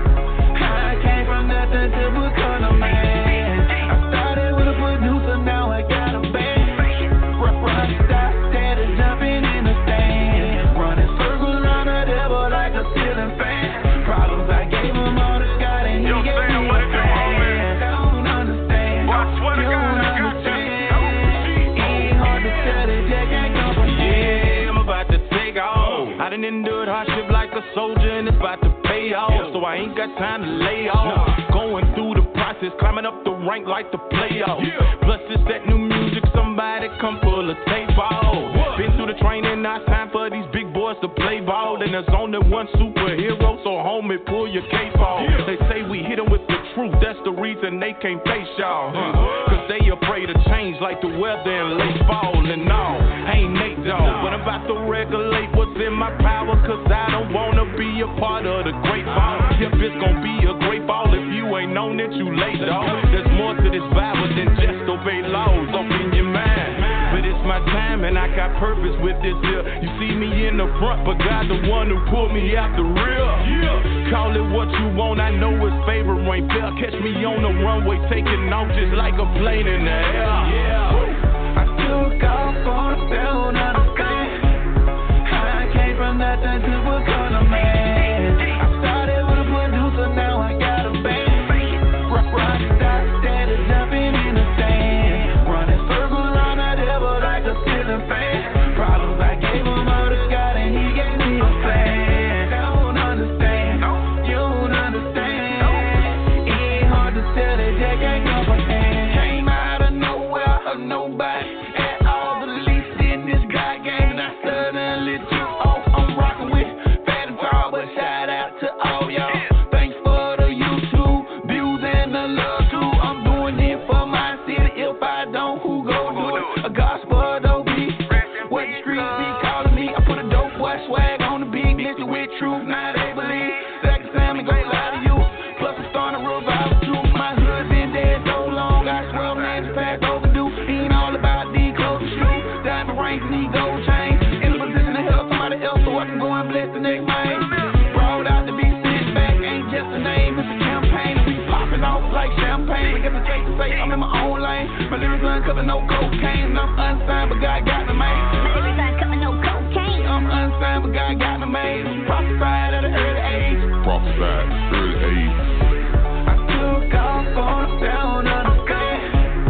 I came from nothing to become a man. I started with a producer, now I got a band. Rock, rock, stop, steady jumping in the stand. Running circles around the devil like a ceiling fan. Problems I gave him all to God and he gave me a plan. Don't understand, you don't understand. Ain't hard to tell it, just can't comprehend. I'm about to take off. I done endured hardship like a soldier and it's about to pay off. So I ain't got time to lay off. Going through the process, climbing up the rank like the playoffs. Plus it's that new music, somebody come pull a tape off. Been through the training, now it's time for these big boys to play ball. And there's only one superhero, so homie, pull your cape off. They say we hit them with the truth, that's the reason they can't face y'all. Huh? Cause they afraid of change like the weather and late fall and all. I ain't Nate Dogg, but I'm about to regulate what's in my power. Cause I don't wanna be a part of the great ball. If it's gonna be a great ball, if you ain't known it, you late, dog. There's more to this Bible than just obey laws. Open your mind. But it's my time and I got purpose with this here. You see me in the front, but God the one who pulled me out the rear. Yeah. Call it what you want, I know it's favor ain't fair. Catch me on the runway taking off just like a plane in the air. Yeah. I took off for the don't understand. I came from nothing to become a man. I started with a producer, now I got a band. Rock, rock, stop, steady jumping in the stand. Running circles around the devil like a ceiling fan. Problems I gave him all to God and he gave me a plan. Don't understand, you don't understand. Ain't hard to tell it, just can't comprehend. Came out of nowhere, of nobody at all, the least in this God game, and I suddenly took off. I'm rocking with Fat and Tall, but shout out to all y'all. Thanks for the YouTube views and the love too. I'm doing it for my city. If I don't, who gon' do it? A gospel dope beat. What the streets be calling me? I put a dope boy swag on the big list with truth. Now they believe that I can Sam and go lie to you. Plus I'm starting a revival too. My hood been dead so long. I swear man, it's past overdue. Ain't all about these clothes and shoes. Diamond rings and these gold chains. In a position to help somebody else so I can go and bless the next man. Brought out to be sitting back, ain't just a name, it's a campaign. And we popping off like champagne. I guess it's safe to say I'm in my own lane. My lyrics uncover no cocaine. And I'm unsigned, but God got me made. My lyrics uncover no cocaine. I'm unsigned, but God got me made. Prophesied at an early age. Prophesied early age. I took off on the down understand.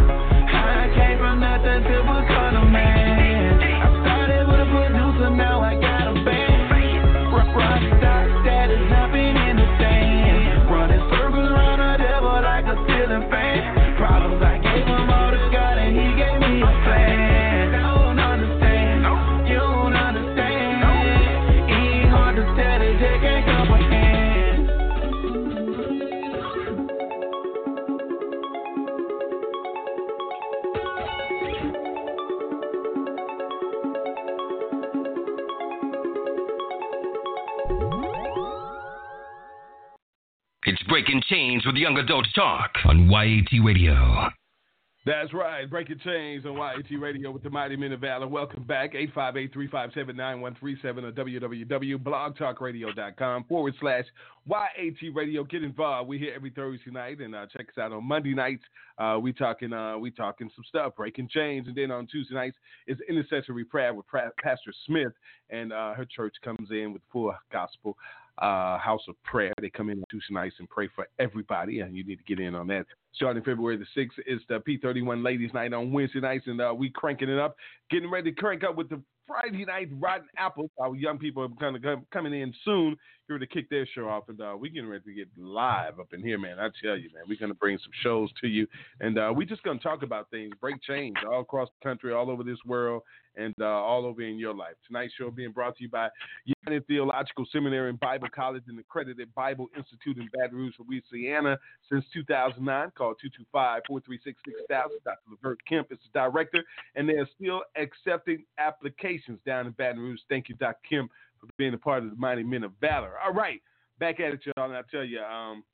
I came from nothing to become a man. I started with a producer, now I got a band. Rock, rock, stop, steady jumping in the stand. Running circles around the devil like a ceiling fan. Problems I gave him all to God and he gave me a plan. Don't understand, you don't understand. Ain't hard to tell it, just can't comprehend. Breaking Chains with Young Adult Talk on Y A T Radio. That's right. Breaking Chains on Y A T Radio with the Mighty Men of Valor. Welcome back. eight five eight, three five seven, nine one three seven or www.blogtalkradio.com forward slash Y A T Radio. Get involved. We're here every Thursday night, and uh, check us out on Monday nights. Uh, we talking uh, we talking some stuff, breaking chains. And then on Tuesday nights is Intercessory Prayer with Pastor Smith, and uh, her church comes in with full gospel uh, house of prayer. They come in on Tuesday nights and pray for everybody, and you need to get in on that. Starting February the sixth is the P thirty-one Ladies Night on Wednesday nights, and uh, we cranking it up, getting ready to crank up with the Friday night Rotten Apples. Our young people are kind of coming in soon here to kick their show off, and uh, we're getting ready to get live up in here, man. I tell you, man, we're going to bring some shows to you, and uh, we're just going to talk about things, break chains all across the country, all over this world, and uh, all over in your life. Tonight's show being brought to you by United Theological Seminary and Bible College and Accredited Bible Institute in Baton Rouge, Louisiana, since two thousand nine. Call two two five, four three six, six thousand. Doctor Levert Kemp is the director, and they are still accepting applications down in Baton Rouge. Thank you, Doctor Kemp, for being a part of the Mighty Men of Valor. All right, back at it, y'all, and I tell you, um,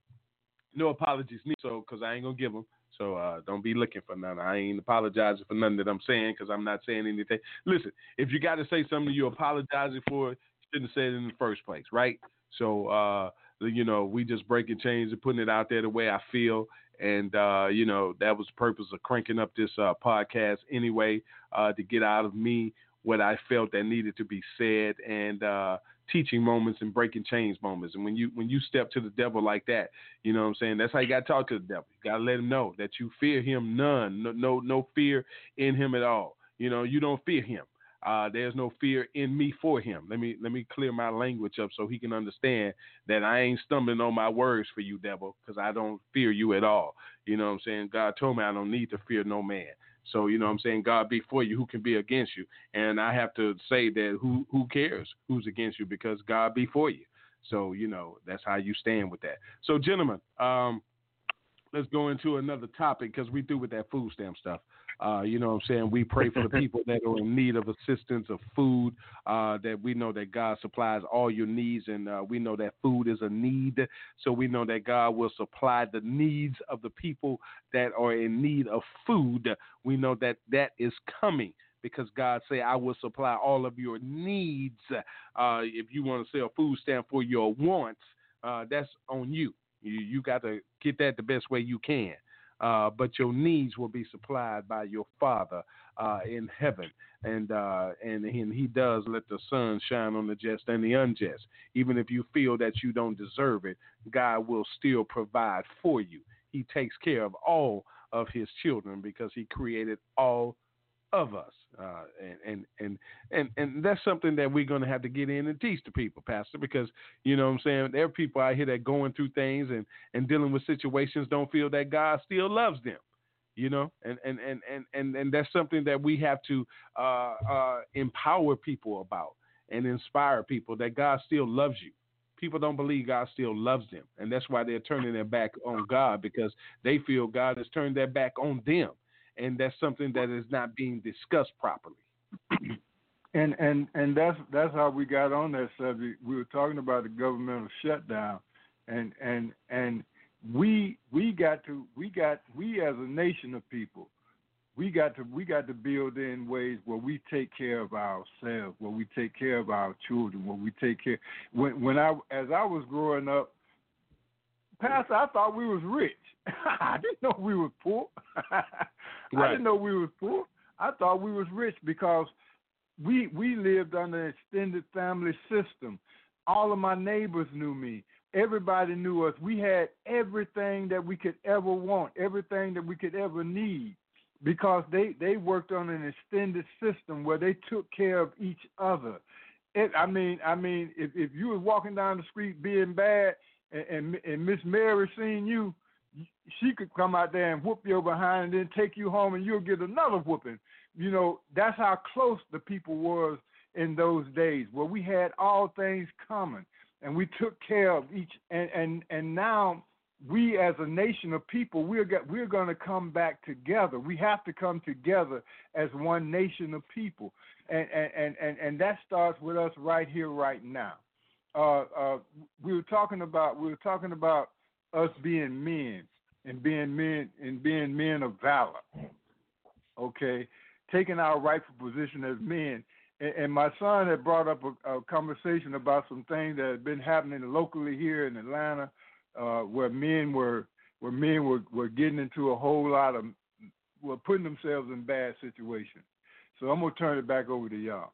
no apologies, so because I ain't going to give them. So uh, don't be looking for none. I ain't apologizing for nothing that I'm saying because I'm not saying anything. Listen, if you got to say something you're apologizing for, you shouldn't have said it in the first place, right? So, uh, you know, we just breaking chains and putting it out there the way I feel. And, uh, you know, that was the purpose of cranking up this uh, podcast anyway, uh, to get out of me what I felt that needed to be said, and uh, teaching moments and breaking chains moments. And when you when you step to the devil like that, you know what I'm saying, that's how you got to talk to the devil. You got to let him know that you fear him none, no, no no fear in him at all. You know, you don't fear him. Uh, there's no fear in me for him. Let me let me clear my language up so he can understand that I ain't stumbling on my words for you, devil, because I don't fear you at all. You know what I'm saying? God told me I don't need to fear no man. So, you know what I'm saying, God be for you, who can be against you? And I have to say that who who cares who's against you, because God be for you. So, you know, that's how you stand with that. So, gentlemen, um, let's go into another topic, because we through with that food stamp stuff. Uh, you know what I'm saying? We pray for the people that are in need of assistance, of food, uh, that we know that God supplies all your needs, and uh, we know that food is a need. So we know that God will supply the needs of the people that are in need of food. We know that that is coming, because God say, I will supply all of your needs. Uh, if you want to sell a food stamp for your wants, uh, that's on you. You, you got to get that the best way you can. Uh, but your needs will be supplied by your Father uh, in heaven. And, uh, and and he does let the sun shine on the just and the unjust. Even if you feel that you don't deserve it, God will still provide for you. He takes care of all of his children, because he created all of us. Uh, and, and, and, and, and that's something that we're going to have to get in and teach the people, Pastor, because, you know what I'm saying, there are people out here that going through things and, and dealing with situations, don't feel that God still loves them, you know, and, and, and, and, and, and that's something that we have to uh, uh, empower people about and inspire people that God still loves you. People don't believe God still loves them, and that's why they're turning their back on God, because they feel God has turned their back on them. And that's something that is not being discussed properly. And and and that's that's how we got on that subject. We were talking about the governmental shutdown, and and and we we got to we got we as a nation of people, we got to we got to build in ways where we take care of ourselves, where we take care of our children, where we take care. When when I as I was growing up, Pastor, I thought we was rich. I didn't know we was poor. Right. I didn't know we was poor. I thought we was rich, because we we lived under an extended family system. All of my neighbors knew me. Everybody knew us. We had everything that we could ever want, everything that we could ever need, because they, they worked on an extended system where they took care of each other. It, I mean, I mean, if, if you was walking down the street being bad, and, and, and Miss Mary seen you, she could come out there and whoop your behind and then take you home, and you'll get another whooping. You know, that's how close the people was in those days, where we had all things common, and we took care of each. And and, and now we, as a nation of people, we're got, we're going to come back together. We have to come together as one nation of people, and and and, and that starts with us right here, right now. Uh, uh, we were talking about we were talking about. us being men and being men and being men of valor. Okay, taking our rightful position as men. And, and my son had brought up a, a conversation about some things that had been happening locally here in Atlanta, uh, where men were where men were, were getting into a whole lot of were putting themselves in bad situations. So I'm gonna turn it back over to y'all.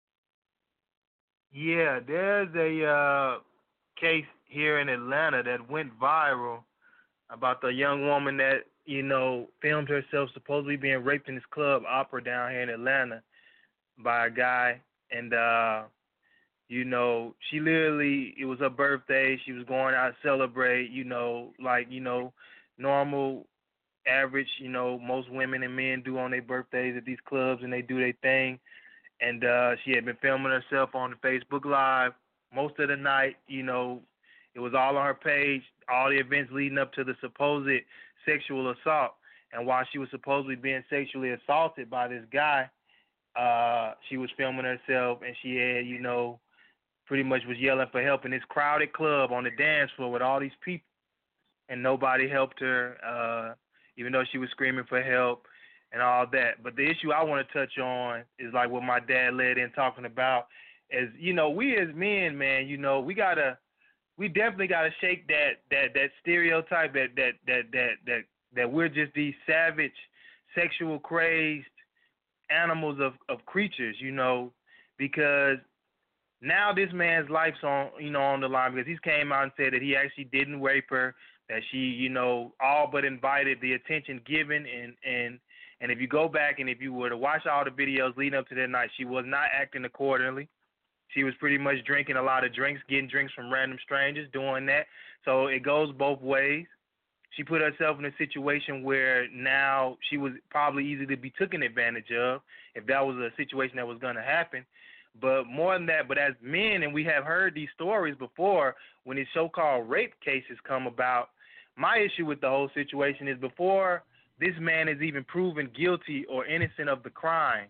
Yeah, there's a uh, case here in Atlanta that went viral about the young woman that, you know, filmed herself supposedly being raped in this club, Opera, down here in Atlanta by a guy. And, uh, you know, she literally, it was her birthday. She was going out to celebrate, you know, like, you know, normal, average, you know, most women and men do on their birthdays at these clubs, and they do their thing. And uh, she had been filming herself on the Facebook Live most of the night. You know, it was all on her page, all the events leading up to the supposed sexual assault. And while she was supposedly being sexually assaulted by this guy, uh, she was filming herself, and she had, you know, pretty much was yelling for help in this crowded club on the dance floor with all these people, and nobody helped her, uh, even though she was screaming for help and all that. But the issue I want to touch on is like what my dad led in talking about is, you know, we as men, man, you know, we gotta, we definitely gotta shake that that that stereotype that that that that that that we're just these savage, sexual crazed animals of of creatures, you know, because now this man's life's on, you know, on the line, because he's came out and said that he actually didn't rape her, that she, you know, all but invited the attention given, and and and if you go back and if you were to watch all the videos leading up to that night, she was not acting accordingly. She was pretty much drinking a lot of drinks, getting drinks from random strangers, doing that. So it goes both ways. She put herself in a situation where now she was probably easy to be taken advantage of if that was a situation that was going to happen. But more than that, but as men, and we have heard these stories before when these so-called rape cases come about, my issue with the whole situation is before this man is even proven guilty or innocent of the crime,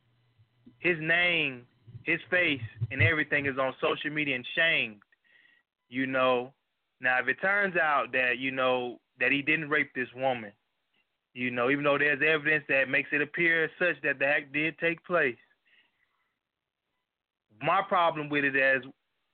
his name, his face, and everything is on social media and shamed, you know. Now, if it turns out that, you know, that he didn't rape this woman, you know, even though there's evidence that makes it appear as such that the act did take place, my problem with it is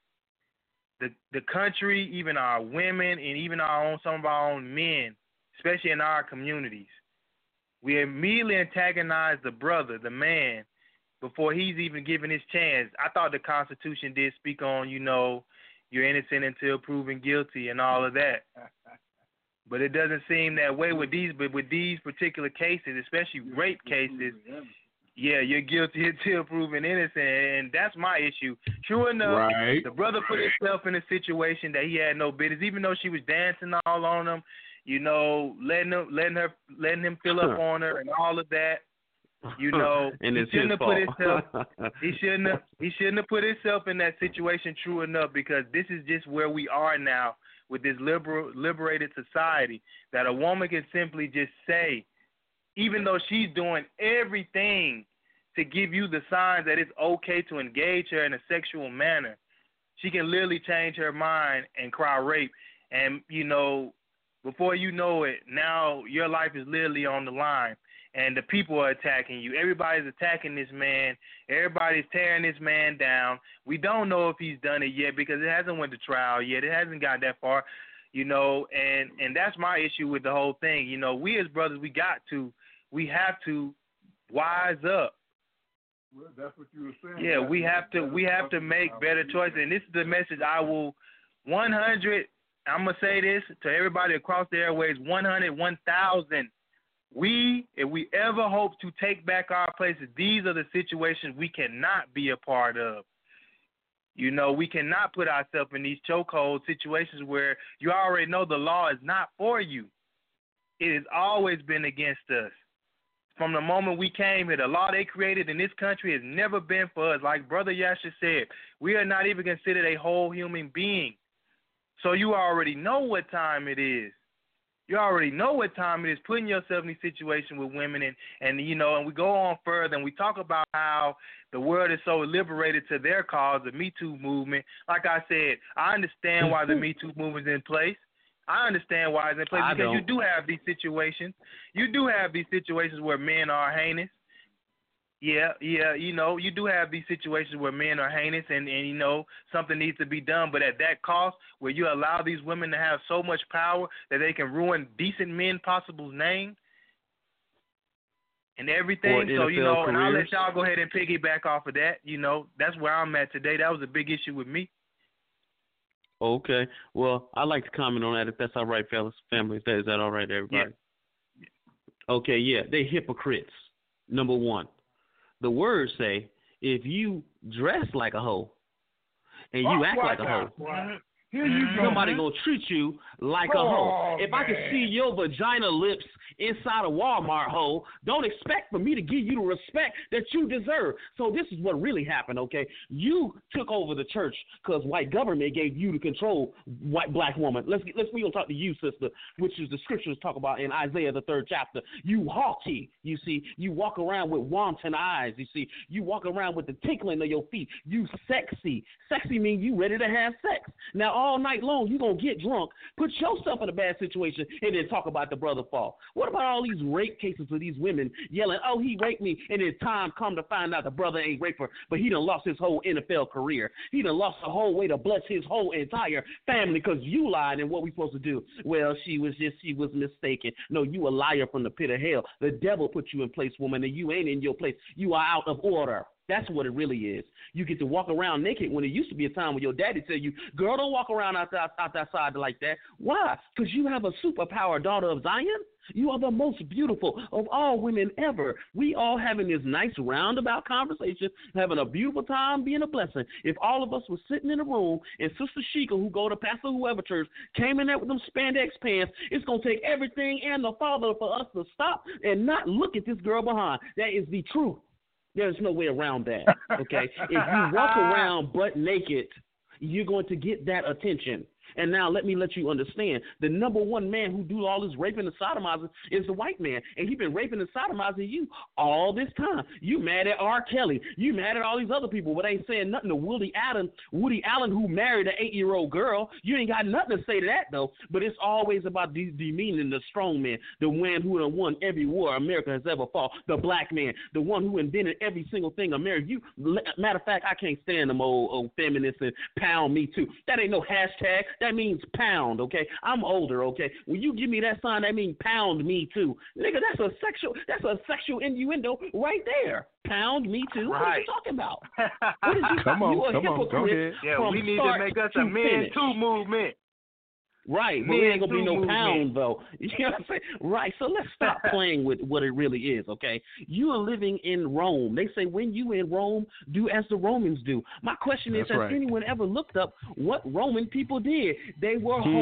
the the country, even our women, and even our own, some of our own men, especially in our communities, we immediately antagonize the brother, the man, before he's even given his chance. I thought the Constitution did speak on, you know, you're innocent until proven guilty and all of that. But it doesn't seem that way with these. But with these particular cases, especially rape cases, yeah, you're guilty until proven innocent, and that's my issue. True enough, right. The brother put himself in a situation that he had no business, even though she was dancing all on him, you know, letting him, letting her, letting him fill up on her and all of that. You know, and he it's shouldn't his have fault. put himself. He shouldn't have. He shouldn't have put himself in that situation. True enough, because this is just where we are now with this liberal, liberated society, that a woman can simply just say, even though she's doing everything to give you the signs that it's okay to engage her in a sexual manner, she can literally change her mind and cry rape. And, you know, before you know it, now your life is literally on the line, and the people are attacking you. Everybody's attacking this man. Everybody's tearing this man down. We don't know if he's done it yet because it hasn't went to trial yet. It hasn't got that far, you know, and, and that's my issue with the whole thing. You know, we as brothers, we got to, we have to wise up. Well, that's what you were saying. Yeah, we have to we have to make better choices, and this is the message I will one hundred. I'm gonna say this to everybody across the airways: one hundred, one thousand. We, if we ever hope to take back our places, these are the situations we cannot be a part of. You know, we cannot put ourselves in these chokehold situations where you already know the law is not for you. It has always been against us. From the moment we came here, the law they created in this country has never been for us. Like Brother Yasha said, we are not even considered a whole human being. So you already know what time it is. You already know what time it is, putting yourself in these situations with women. And, and, you know, and we go on further and we talk about how the world is so liberated to their cause, the Me Too movement. Like I said, I understand why the Me Too movement is in place. I understand why it's in place I because don't. you do have these situations. You do have these situations where men are heinous. Yeah, yeah, you know, you do have these situations where men are heinous and, and, you know, something needs to be done. But at that cost, where you allow these women to have so much power that they can ruin decent men possible's name and everything. So, you know, and I'll let y'all go ahead and piggyback off of that. You know, that's where I'm at today. That was a big issue with me. Okay. Well, I'd like to comment on that if that's all right, fellas. Family, is that, is that all right, everybody? Yeah. Okay, yeah. They hypocrites, number one. The words say, if you dress like a hoe and you oh, act like a hoe, Here you go, somebody man. gonna treat you like oh, a hoe. If man. I can see your vagina lips inside a Walmart hoe, don't expect for me to give you the respect that you deserve. So this is what really happened, okay? You took over the church because white government gave you to control white black woman. Let's let's we gonna talk to you, sister, which is the scriptures talk about in Isaiah the third chapter. You haughty, you see. You walk around with wanton eyes, you see. You walk around with the tinkling of your feet. You sexy. Sexy means you ready to have sex. Now all night long you gonna get drunk, put yourself in a bad situation, and then talk about the brother fall. What about all these rape cases of these women yelling, oh, he raped me, and then time come to find out the brother ain't raped her, but he done lost his whole N F L career. He done lost the whole way to bless his whole entire family because you lied, and what we supposed to do? Well, she was just, she was mistaken. No, you a liar from the pit of hell. The devil put you in place, woman, and you ain't in your place. You are out of order. That's what it really is. You get to walk around naked when it used to be a time when your daddy tell you, girl, don't walk around out, out, out that side like that. Why? Because you have a superpower, daughter of Zion. You are the most beautiful of all women ever. We all having this nice roundabout conversation, having a beautiful time, being a blessing. If all of us were sitting in a room and Sister Sheikah, who go to Pastor Whoever Church, came in there with them spandex pants, it's going to take everything and the Father for us to stop and not look at this girl behind. That is the truth. There's no way around that, okay? If you walk around butt naked, you're going to get that attention. And now let me let you understand, the number one man who do all this raping and sodomizing is the white man, and he been raping and sodomizing you all this time. You mad at R. Kelly. You mad at all these other people, but ain't saying nothing to Woody Allen, Woody Allen who married an eight-year-old girl. You ain't got nothing to say to that, though, but it's always about de- demeaning the strong man, the man who done won every war America has ever fought, the black man, the one who invented every single thing America. You, matter of fact, I can't stand them old, old feminists and pound me too. That ain't no hashtag. That means pound, okay? I'm older, okay? When you give me that sign, that means pound me too. Nigga, that's a sexual that's a sexual innuendo right there. Pound me too. Right. What are you talking about? What is you, come on, you a come hypocrite on, go ahead. Yeah, we need to make us a men too movement. Right, but it ain't gonna be no pound though. You know what I'm saying? Right. So let's stop playing with what it really is, okay? You are living in Rome. They say when you in Rome, do as the Romans do. My question is, That's has right. anyone ever looked up what Roman people did? They were Hmm.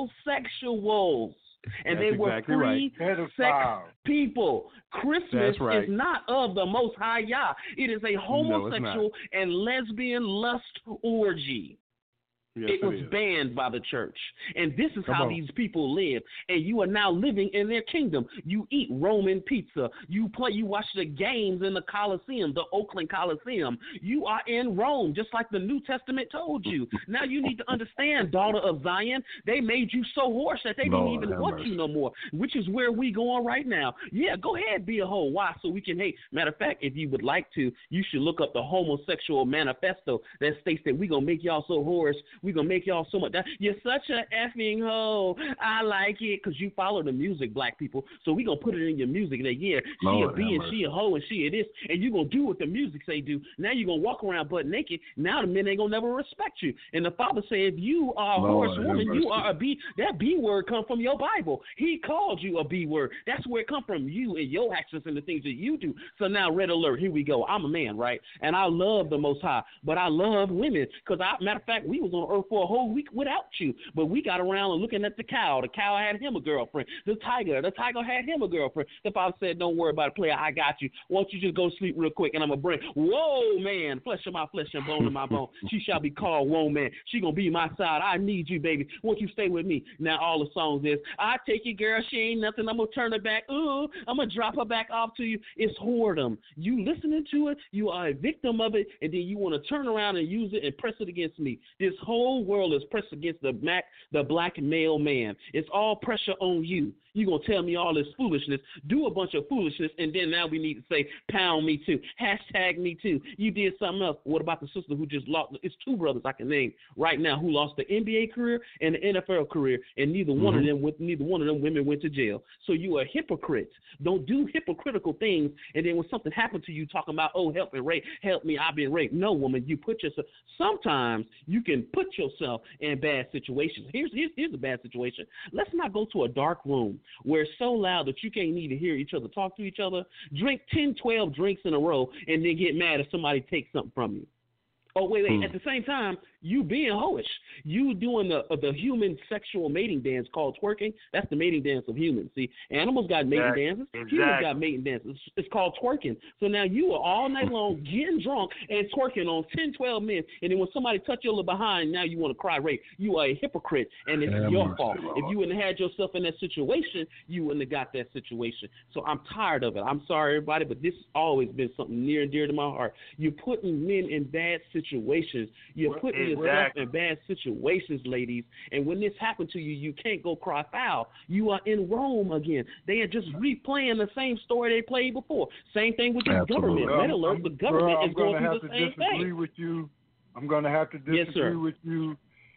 homosexuals. And That's they were exactly free right. sex people. Christmas That's right. is not of the Most High Yah. It is a homosexual No, it's and lesbian lust orgy. Yes, it was it is. banned by the church. And this is Come how on. these people live. And you are now living in their kingdom. You eat Roman pizza. You play, you watch the games in the Coliseum, the Oakland Coliseum. You are in Rome, just like the New Testament told you. Now you need to understand, daughter of Zion, they made you so hoarse that they Lord, didn't even have want mercy. you no more, which is where we going right now. Yeah, go ahead, be a hoe. Why? So we can hate. Matter of fact, if you would like to, you should look up the homosexual manifesto that states that we're going to make y'all so hoarse, we're going to make y'all so much. That, you're such a effing hoe. I like it because you follow the music, black people. So we're going to put it in your music that, yeah, she Lord, a B have and she a hoe and she a this, and you're going to do what the music say do. Now you're going to walk around butt naked. Now the men ain't going to never respect you. And the Father said, if you are a Lord, horse have woman, you mercy. are a B. That B word come from your Bible. He called you a B word. That's where it come from, you and your actions and the things that you do. So now, red alert, here we go. I'm a man, right? And I love the Most High, but I love women because, I, matter of fact, we was on earth for a whole week without you, but we got around and looking at the cow. The cow had him a girlfriend. The tiger, the tiger had him a girlfriend. The Father said, don't worry about it, player. I got you. Why don't you just go sleep real quick, and I'm going to bring, whoa, man, flesh of my flesh and bone of my bone. She shall be called woman. She going to be my side. I need you, baby. Won't you stay with me? Now all the songs is, I take you, girl. She ain't nothing. I'm going to turn her back. Ooh, I'm going to drop her back off to you. It's whoredom. You listening to it, you are a victim of it, and then you want to turn around and use it and press it against me. This whole whole world is pressed against the black, the black male man. It's all pressure on you. You're going to tell me all this foolishness, do a bunch of foolishness, and then now we need to say, pound me too, hashtag me too. You did something else. What about the sister who just lost? It's two brothers I can name right now who lost the N B A career and the N F L career, and neither mm-hmm. one of them, with neither one of them women went to jail. So you are a hypocrite. Don't do hypocritical things, and then when something happened to you, talking about, oh, help me, rape, help me, I've been raped. No, woman, you put yourself. Sometimes you can put yourself in bad situations. Here's here's, here's a bad situation. Let's not go to a dark room where it's so loud that you can't even hear each other talk to each other, drink ten, twelve drinks in a row, and then get mad if somebody takes something from you. Oh, wait, wait. Hmm. At the same time, you being hoish, you doing the uh, the human sexual mating dance called twerking. That's the mating dance of humans. See, animals got mating exactly. dances. Exactly. Humans got mating dances. It's, it's called twerking. So now you are all night long getting drunk and twerking on ten, twelve men, and then when somebody touch your little behind, now you want to cry rape. You are a hypocrite, and it's Damn your fault. If you wouldn't have had yourself in that situation, you wouldn't have got that situation. So I'm tired of it. I'm sorry, everybody, but this has always been something near and dear to my heart. You're putting men in bad situations. You're putting exactly. yourself in bad situations, ladies. And when this happened to you, you can't go cry foul. You are in Rome again. They are just replaying the same story they played before. Same thing with the Absolutely. government. Red alert, the government Girl, is going through the have same to disagree thing. With you. I'm going to have to disagree yes, sir. with you.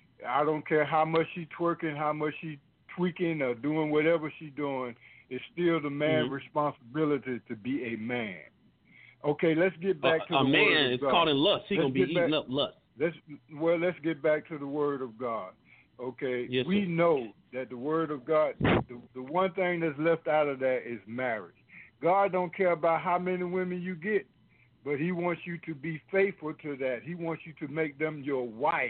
I don't care how much she twerking, how much she tweaking or doing whatever she doing. It's still the man's mm-hmm. responsibility to be a man. Okay, let's get back uh, to a the man word of is God. caught in lust. He's going to be eating back, up lust. Let's well, let's get back to the word of God. Okay, yes, we sir. know that the word of God, the, the one thing that's left out of that is marriage. God don't care about how many women you get, but he wants you to be faithful to that. He wants you to make them your wife,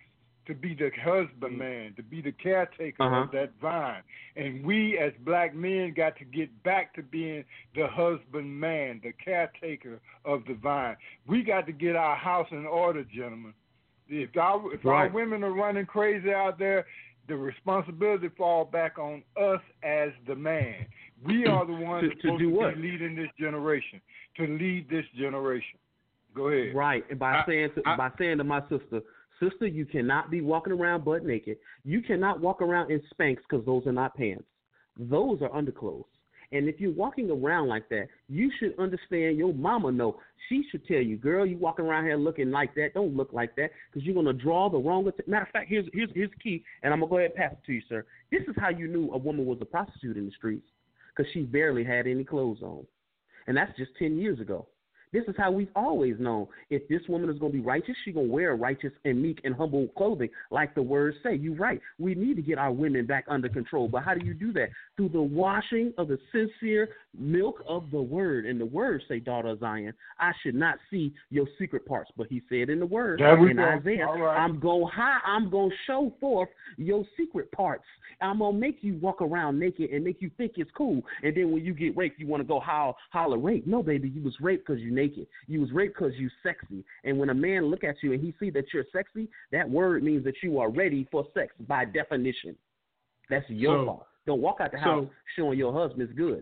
to be the husband man, to be the caretaker uh-huh. of that vine. And we as black men got to get back to being the husband man, the caretaker of the vine. We got to get our house in order, gentlemen. If our, if right. our women are running crazy out there, the responsibility falls back on us as the man. We are the ones to, that's supposed to, do to what? be leading this generation, to lead this generation. Go ahead. Right, and by I, saying to, I, by saying to my sister, sister, you cannot be walking around butt naked. You cannot walk around in Spanx because those are not pants. Those are underclothes. And if you're walking around like that, you should understand your mama know. She should tell you, girl, you walking around here looking like that. Don't look like that because you're going to draw the wrong attention. Matter of fact, here's, here's, here's the key, and I'm going to go ahead and pass it to you, sir. This is how you knew a woman was a prostitute in the streets because she barely had any clothes on. And that's just ten years ago. This is how we've always known. If this woman is going to be righteous, she's going to wear righteous and meek and humble clothing like the words say. You're right. We need to get our women back under control. But how do you do that? Through the washing of the sincere milk of the word. And the words say, daughter of Zion, I should not see your secret parts. But he said in the word, in go. Isaiah, right. I'm going high. I'm going to show forth your secret parts. I'm going to make you walk around naked and make you think it's cool. And then when you get raped, you want to go holler, holler rape. No, baby, you was raped because you naked. You was raped because you sexy. And when a man look at you and he see that you're sexy, that word means that you are ready for sex by definition. That's your so, fault. Don't walk out the so, house showing your husband's good.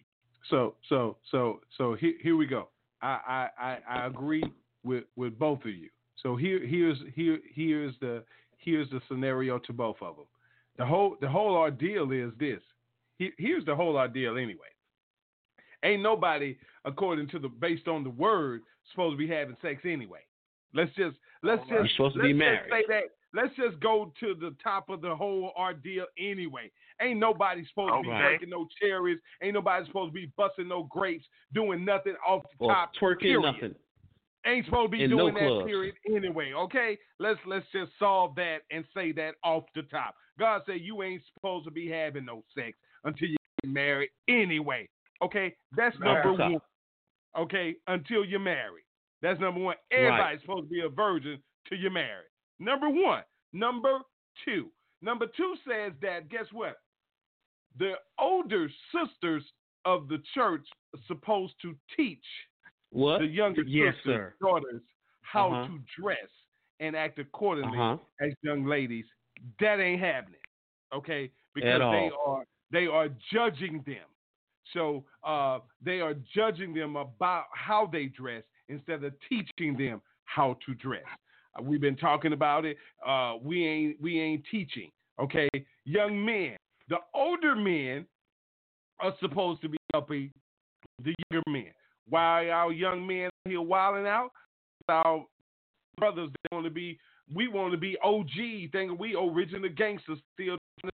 So, so, so, so here, here we go. I, I, I agree with, with both of you. So here, here's, here, here's the, here's the scenario to both of them. The whole, the whole ordeal is this. Here, here's the whole ordeal anyway. Ain't nobody, according to the, based on the word, supposed to be having sex anyway. Let's just, let's just, You're supposed to let's be just married. say that. Let's just go to the top of the whole ordeal anyway. Ain't nobody supposed All to be right. drinking no cherries. Ain't nobody supposed to be busting no grapes, doing nothing off the or top. twerking period. nothing. Ain't supposed to be In doing no that clubs. period anyway. Okay, let's let's just solve that and say that off the top. God said you ain't supposed to be having no sex until you get married anyway. Okay, that's number one. Okay, until you're married. That's number one. Everybody's Right. supposed to be a virgin till you're married. Number one. Number two. Number two says that, guess what? The older sisters of the church are supposed to teach What? the younger yes, sisters, sir. daughters, how Uh-huh. to dress and act accordingly Uh-huh. as young ladies. That ain't happening. Okay? Because At all. they are they are judging them. So uh, they are judging them about how they dress instead of teaching them how to dress. Uh, we've been talking about it. Uh, we ain't we ain't teaching. Okay, young men, the older men are supposed to be helping the younger men. While our young men here wilding out, our brothers they want to be. We want to be O G, thinking we original gangsters, still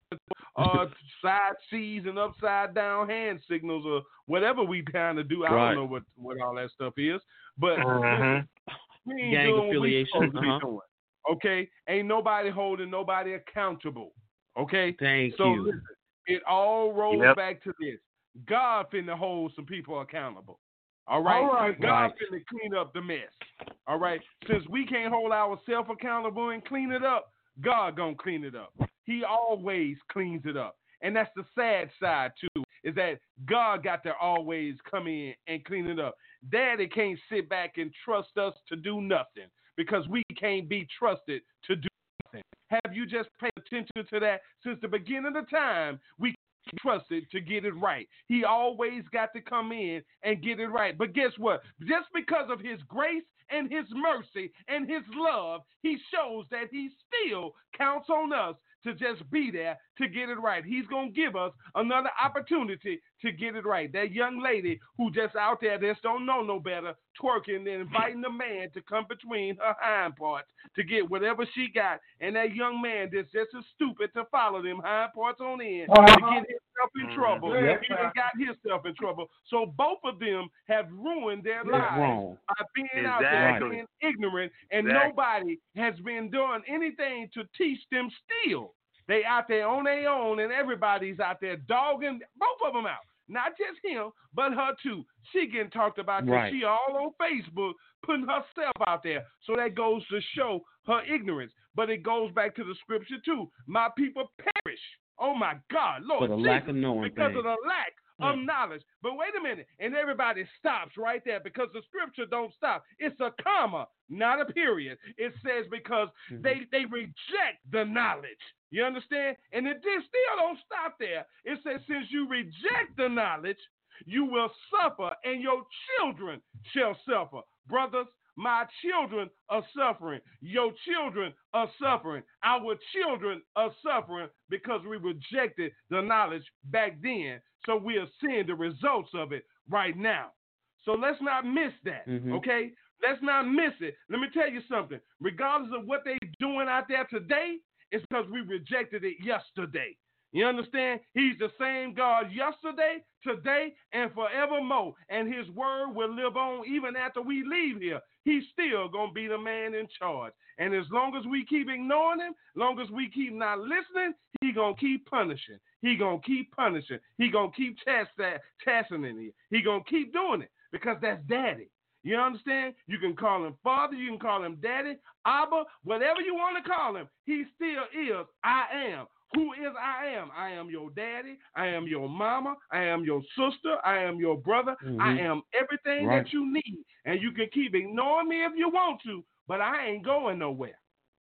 uh, side C's and upside down hand signals or whatever we kind of do. I right. don't know what, what all that stuff is, but uh-huh. we ain't gang doing affiliation. What we supposed uh-huh. to be doing. Okay, ain't nobody holding nobody accountable. Okay, thank so you. Listen, it all rolls yep. back to this: God finna hold some people accountable. All right, all right. God right. finna clean up the mess. All right, since we can't hold ourselves accountable and clean it up, God gonna clean it up. He always cleans it up, and that's the sad side too. Is that God got to always come in and clean it up. Daddy can't sit back and trust us to do nothing because we can't be trusted to do nothing. Have you just paid attention to that? Since the beginning of time, we trusted to get it right. He always got to come in and get it right. But guess what? Just because of his grace and his mercy and his love, he shows that he still counts on us to just be there to get it right. He's going to give us another opportunity to get it right. That young lady who just out there just don't know no better, twerking and inviting the man to come between her hind parts to get whatever she got. And that young man that's just as stupid to follow them hind parts on in uh-huh. to get himself in trouble. Yep. He done got himself in trouble. So both of them have ruined their That's lives wrong. by being Exactly. out there being ignorant, and Exactly. nobody has been doing anything to teach them still. They out there on their own, and everybody's out there dogging both of them out. Not just him, but her too. She getting talked about because Right. she all on Facebook putting herself out there. So that goes to show her ignorance. But it goes back to the scripture too. My people perish. Oh my God, Lord For the Jesus, lack of knowing because things. of the lack of knowledge. But wait a minute, and everybody stops right there because the scripture don't stop. It's a comma, not a period. It says because Mhm. they they reject the knowledge. You understand? And it did still don't stop there. It says since you reject the knowledge, you will suffer, and your children shall suffer. Brothers, my children are suffering. Your children are suffering. Our children are suffering because we rejected the knowledge back then. So we are seeing the results of it right now. So let's not miss that, Mhm. okay? Let's not miss it. Let me tell you something. Regardless of what they're doing out there today, it's because we rejected it yesterday. You understand? He's the same God yesterday, today, and forevermore. And his word will live on even after we leave here. He's still going to be the man in charge. And as long as we keep ignoring him, as long as we keep not listening, he going to keep punishing. He going to keep punishing. He going to keep chastening you. He going to keep doing it because that's daddy. You understand? You can call him father. You can call him daddy, Abba, whatever you want to call him. He still is I am. Who is I am? I am your daddy. I am your mama. I am your sister. I am your brother. Mhm. I am everything Right. that you need. And you can keep ignoring me if you want to, but I ain't going nowhere.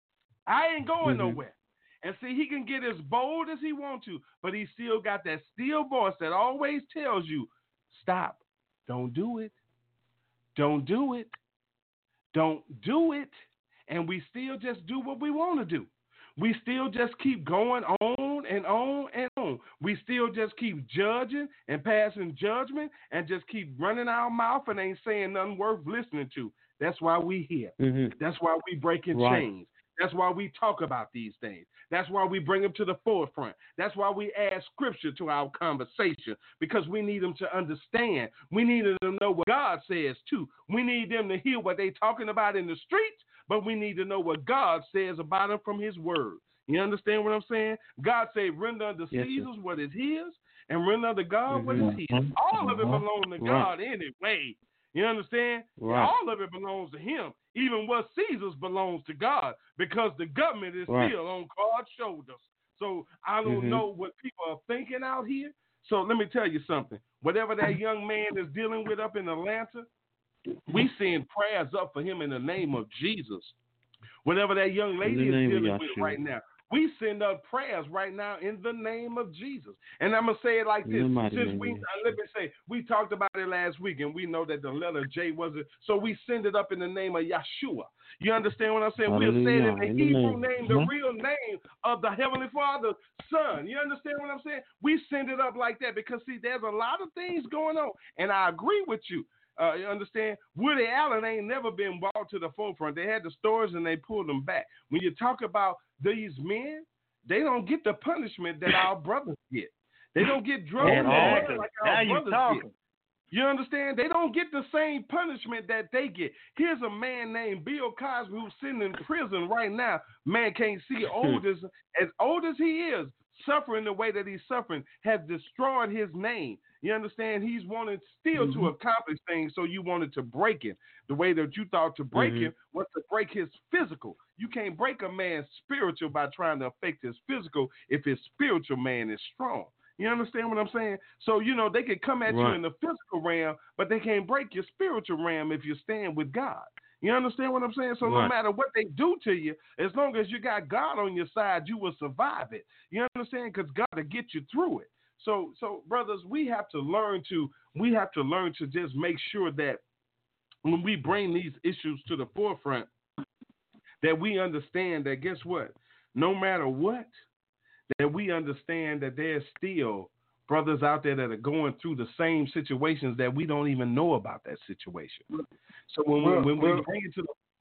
I ain't going Mhm. nowhere. And see, he can get as bold as he wants to, but he still got that still voice that always tells you, stop. Don't do it. Don't do it. Don't do it. And we still just do what we want to do. We still just keep going on and on and on. We still just keep judging and passing judgment and just keep running our mouth and ain't saying nothing worth listening to. That's why we here. Mhm. That's why we breaking Right. chains. That's why we talk about these things. That's why we bring them to the forefront. That's why we add scripture to our conversation, because we need them to understand. We need them to know what God says too. We need them to hear what they're talking about in the streets, but we need to know what God says about them from his word. You understand what I'm saying? God said, render unto Yes, Caesar what is his, and render unto God what Mhm. is his. All of it belongs to Right. God anyway. You understand? Right. All of it belongs to him. Even what Caesar's belongs to God, because the government is Right. still on God's shoulders. So I don't Mhm. know what people are thinking out here. So let me tell you something. Whatever that young man is dealing with up in Atlanta, we send prayers up for him in the name of Jesus. Whatever that young lady In is the name of dealing with Yahshua. right now, We send up prayers right now in the name of Jesus. And I'm going to say it like this. Since we, uh, let me say, we talked about it last week, and we know that the letter J wasn't, so we send it up in the name of Yeshua. You understand what I'm saying? We'll say it in the in Hebrew the name, name the mm-hmm. real name of the Heavenly Father's Son. You understand what I'm saying? We send it up like that because, see, there's a lot of things going on, and I agree with you. Uh, you understand? Woody Allen ain't never been brought to the forefront. They had the stories and they pulled them back. When you talk about these men, they don't get the punishment that our brothers get. They don't get drugged in the like our now brothers talking. get. You understand? They don't get the same punishment that they get. Here's a man named Bill Cosby who's sitting in prison right now. Man can't see old as, as old as he is, suffering the way that he's suffering, has destroyed his name. You understand? He's wanted still mm-hmm. to accomplish things, so you wanted to break him. The way that you thought to break mm-hmm. him was to break his physical. You can't break a man's spiritual by trying to affect his physical if his spiritual man is strong. You understand what I'm saying? So, you know, they can come at right. you in the physical realm, but they can't break your spiritual realm if you stand with God. You understand what I'm saying? So right. no matter what they do to you, as long as you got God on your side, you will survive it. You understand? Because God will get you through it. So, so brothers, we have to learn to we have to learn to just make sure that when we bring these issues to the forefront, that we understand that guess what? No matter what, that we understand that there's still brothers out there that are going through the same situations that we don't even know about that situation. So when well, we when well, we bring it to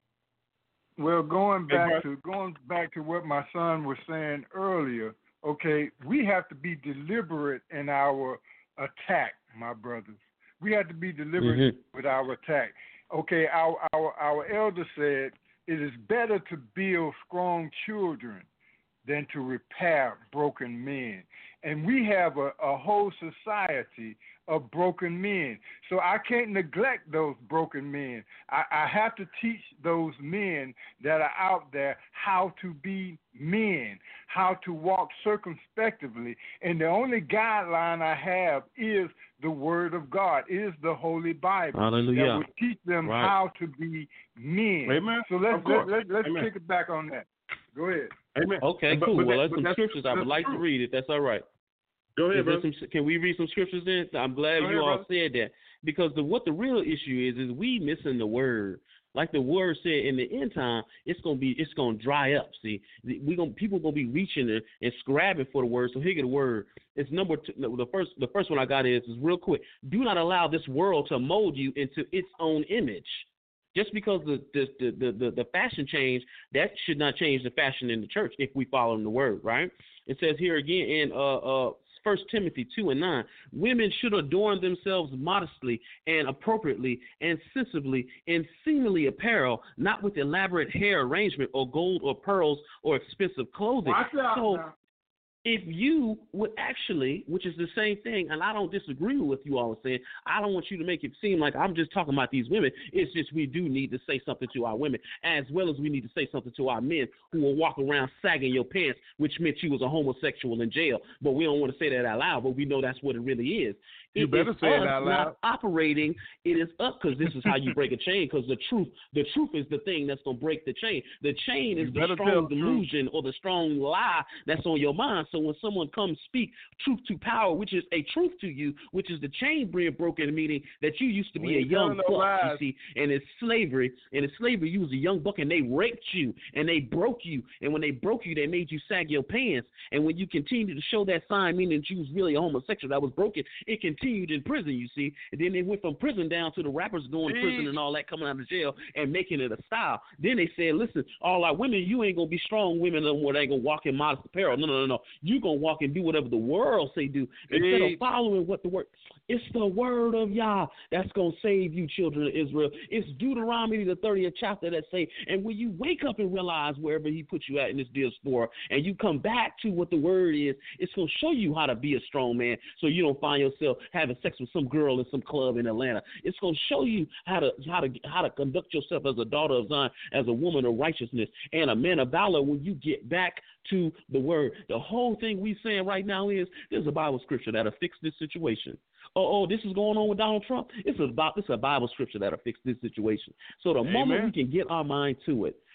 the well, going back to going back to what my son was saying earlier. Okay, we have to be deliberate in our attack, my brothers. We have to be deliberate mm-hmm. with our attack. Okay, our, our our elder said it is better to build strong children than to repair broken men. And we have a, a whole society of broken men. So I can't neglect those broken men. I, I have to teach those men that are out there how to be men, how to walk circumspectively. And the only guideline I have is the Word of God, is the Holy Bible. Hallelujah. That will teach them right. how to be men. Amen. So let's, let, let, let's Amen. kick it back on that. Go ahead. Amen. Okay, but, cool. but well, that, that's some scriptures. I would like true. to read it. That's all right. Go ahead, bro. Some, can we read some scriptures then? I'm glad Go you ahead, all brother. said that. Because the, what the real issue is, is we missing the word. Like the word said, in the end time, it's gonna be, it's gonna dry up. See, we gonna people gonna be reaching and, and scrabbing for the word. So here get the word. It's number two. The first, the first one I got is is real quick. Do not allow this world to mold you into its own image. Just because the the, the, the, the fashion changed, that should not change the fashion in the church if we follow the word, right? It says here again in uh uh First Timothy two and nine, women should adorn themselves modestly and appropriately and sensibly in seemly apparel, not with elaborate hair arrangement or gold or pearls or expensive clothing. Watch out so now. If you would actually, which is the same thing, and I don't disagree with what you all are saying, I don't want you to make it seem like I'm just talking about these women. It's just we do need to say something to our women, as well as we need to say something to our men who will walk around sagging your pants, which meant you was a homosexual in jail. But we don't want to say that out loud, but we know that's what it really is. You it better is say us it out loud. Not operating, it is up, because this is how you break a chain, because the truth, the truth is the thing that's going to break the chain. The chain is You the better tell strong the delusion or the strong lie that's on your mind. So when someone comes speak truth to power, which is a truth to you, which is the chain being broken, meaning that you used to be We a ain't young telling no buck, lies. you see, and it's slavery, and in slavery you was a young buck, and they raped you, and they broke you, and when they broke you, they made you sag your pants, and when you continue to show that sign, meaning that you was really a homosexual that was broken, it continued in prison, you see, and then they went from prison down to the rappers going to prison and all that, coming out of jail and making it a style. Then they said, listen, all our women, you ain't gonna be strong women no more. They ain't gonna walk in modest apparel. No, no, no, no. You gonna walk and do whatever the world say do instead of following what the word. It's the word of Yah that's gonna save you, children of Israel. It's Deuteronomy the thirtieth chapter that say, and when you wake up and realize wherever He put you at in this diaspora, and you come back to what the word is, it's gonna show you how to be a strong man, so you don't find yourself having sex with some girl in some club in Atlanta. It's gonna show you how to how to how to conduct yourself as a daughter of Zion, as a woman of righteousness, and a man of valor when you get back to the word. The whole thing we saying right now is there's a Bible scripture that'll fix this situation. Oh, oh, this is going on with Donald Trump. It's about this is a Bible scripture that'll fix this situation. So the Amen. moment we can get our mind to it,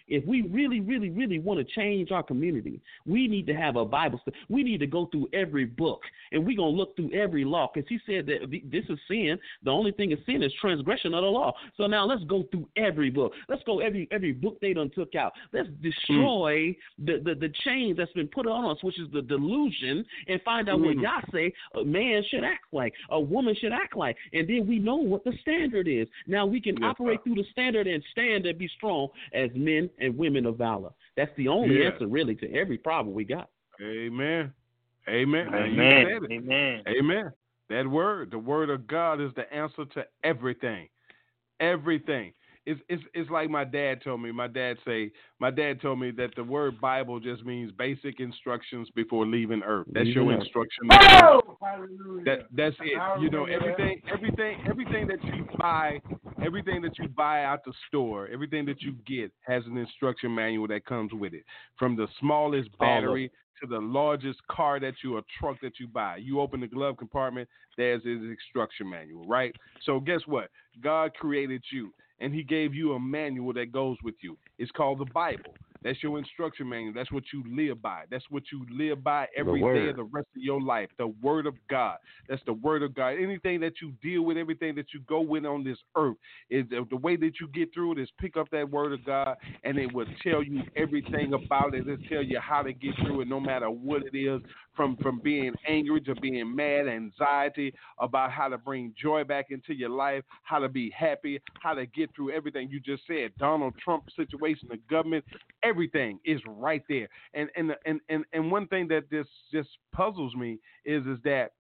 if we really, really, really want to change our community, we need to have a Bible study. We need to go through every book, and we're going to look through every law, because he said that this is sin. The only thing is sin is transgression of the law. So now let's go through every book. Let's go every every book they done took out. Let's destroy mm. the, the, the chains that's been put on us, which is the delusion, and find out mm. what y'all say a man should act like, a woman should act like, and then we know what the standard is. Now we can yes, operate sir. through the standard and stand and be strong as men and women of valor. That's the only yeah. answer, really, to every problem we got. Amen. Amen. Amen. Amen. Amen. That word, the word of God, is the answer to everything. Everything. It's, it's it's like my dad told me. My dad say, my dad told me that the word Bible just means basic instructions before leaving Earth. That's yeah. your instruction. Oh! That that's it. You know, everything, everything, everything that you buy, everything that you buy out the store, everything that you get has an instruction manual that comes with it. From the smallest battery to the largest car that you, a truck that you buy. You open the glove compartment, there's his instruction manual, right? So guess what? God created you, and he gave you a manual that goes with you. It's called the Bible. That's your instruction manual. That's what you live by. That's what you live by every day of the rest of your life. The word of God. That's the word of God. Anything that you deal with, everything that you go with on this earth, is the, the way that you get through it is pick up that word of God, and it will tell you everything about it. It'll tell you how to get through it, no matter what it is, from, from being angry to being mad, anxiety, about how to bring joy back into your life, how to be happy, how to get through everything you just said. Donald Trump situation, the government, everything is right there. And and and and, and one thing that this just puzzles me is is that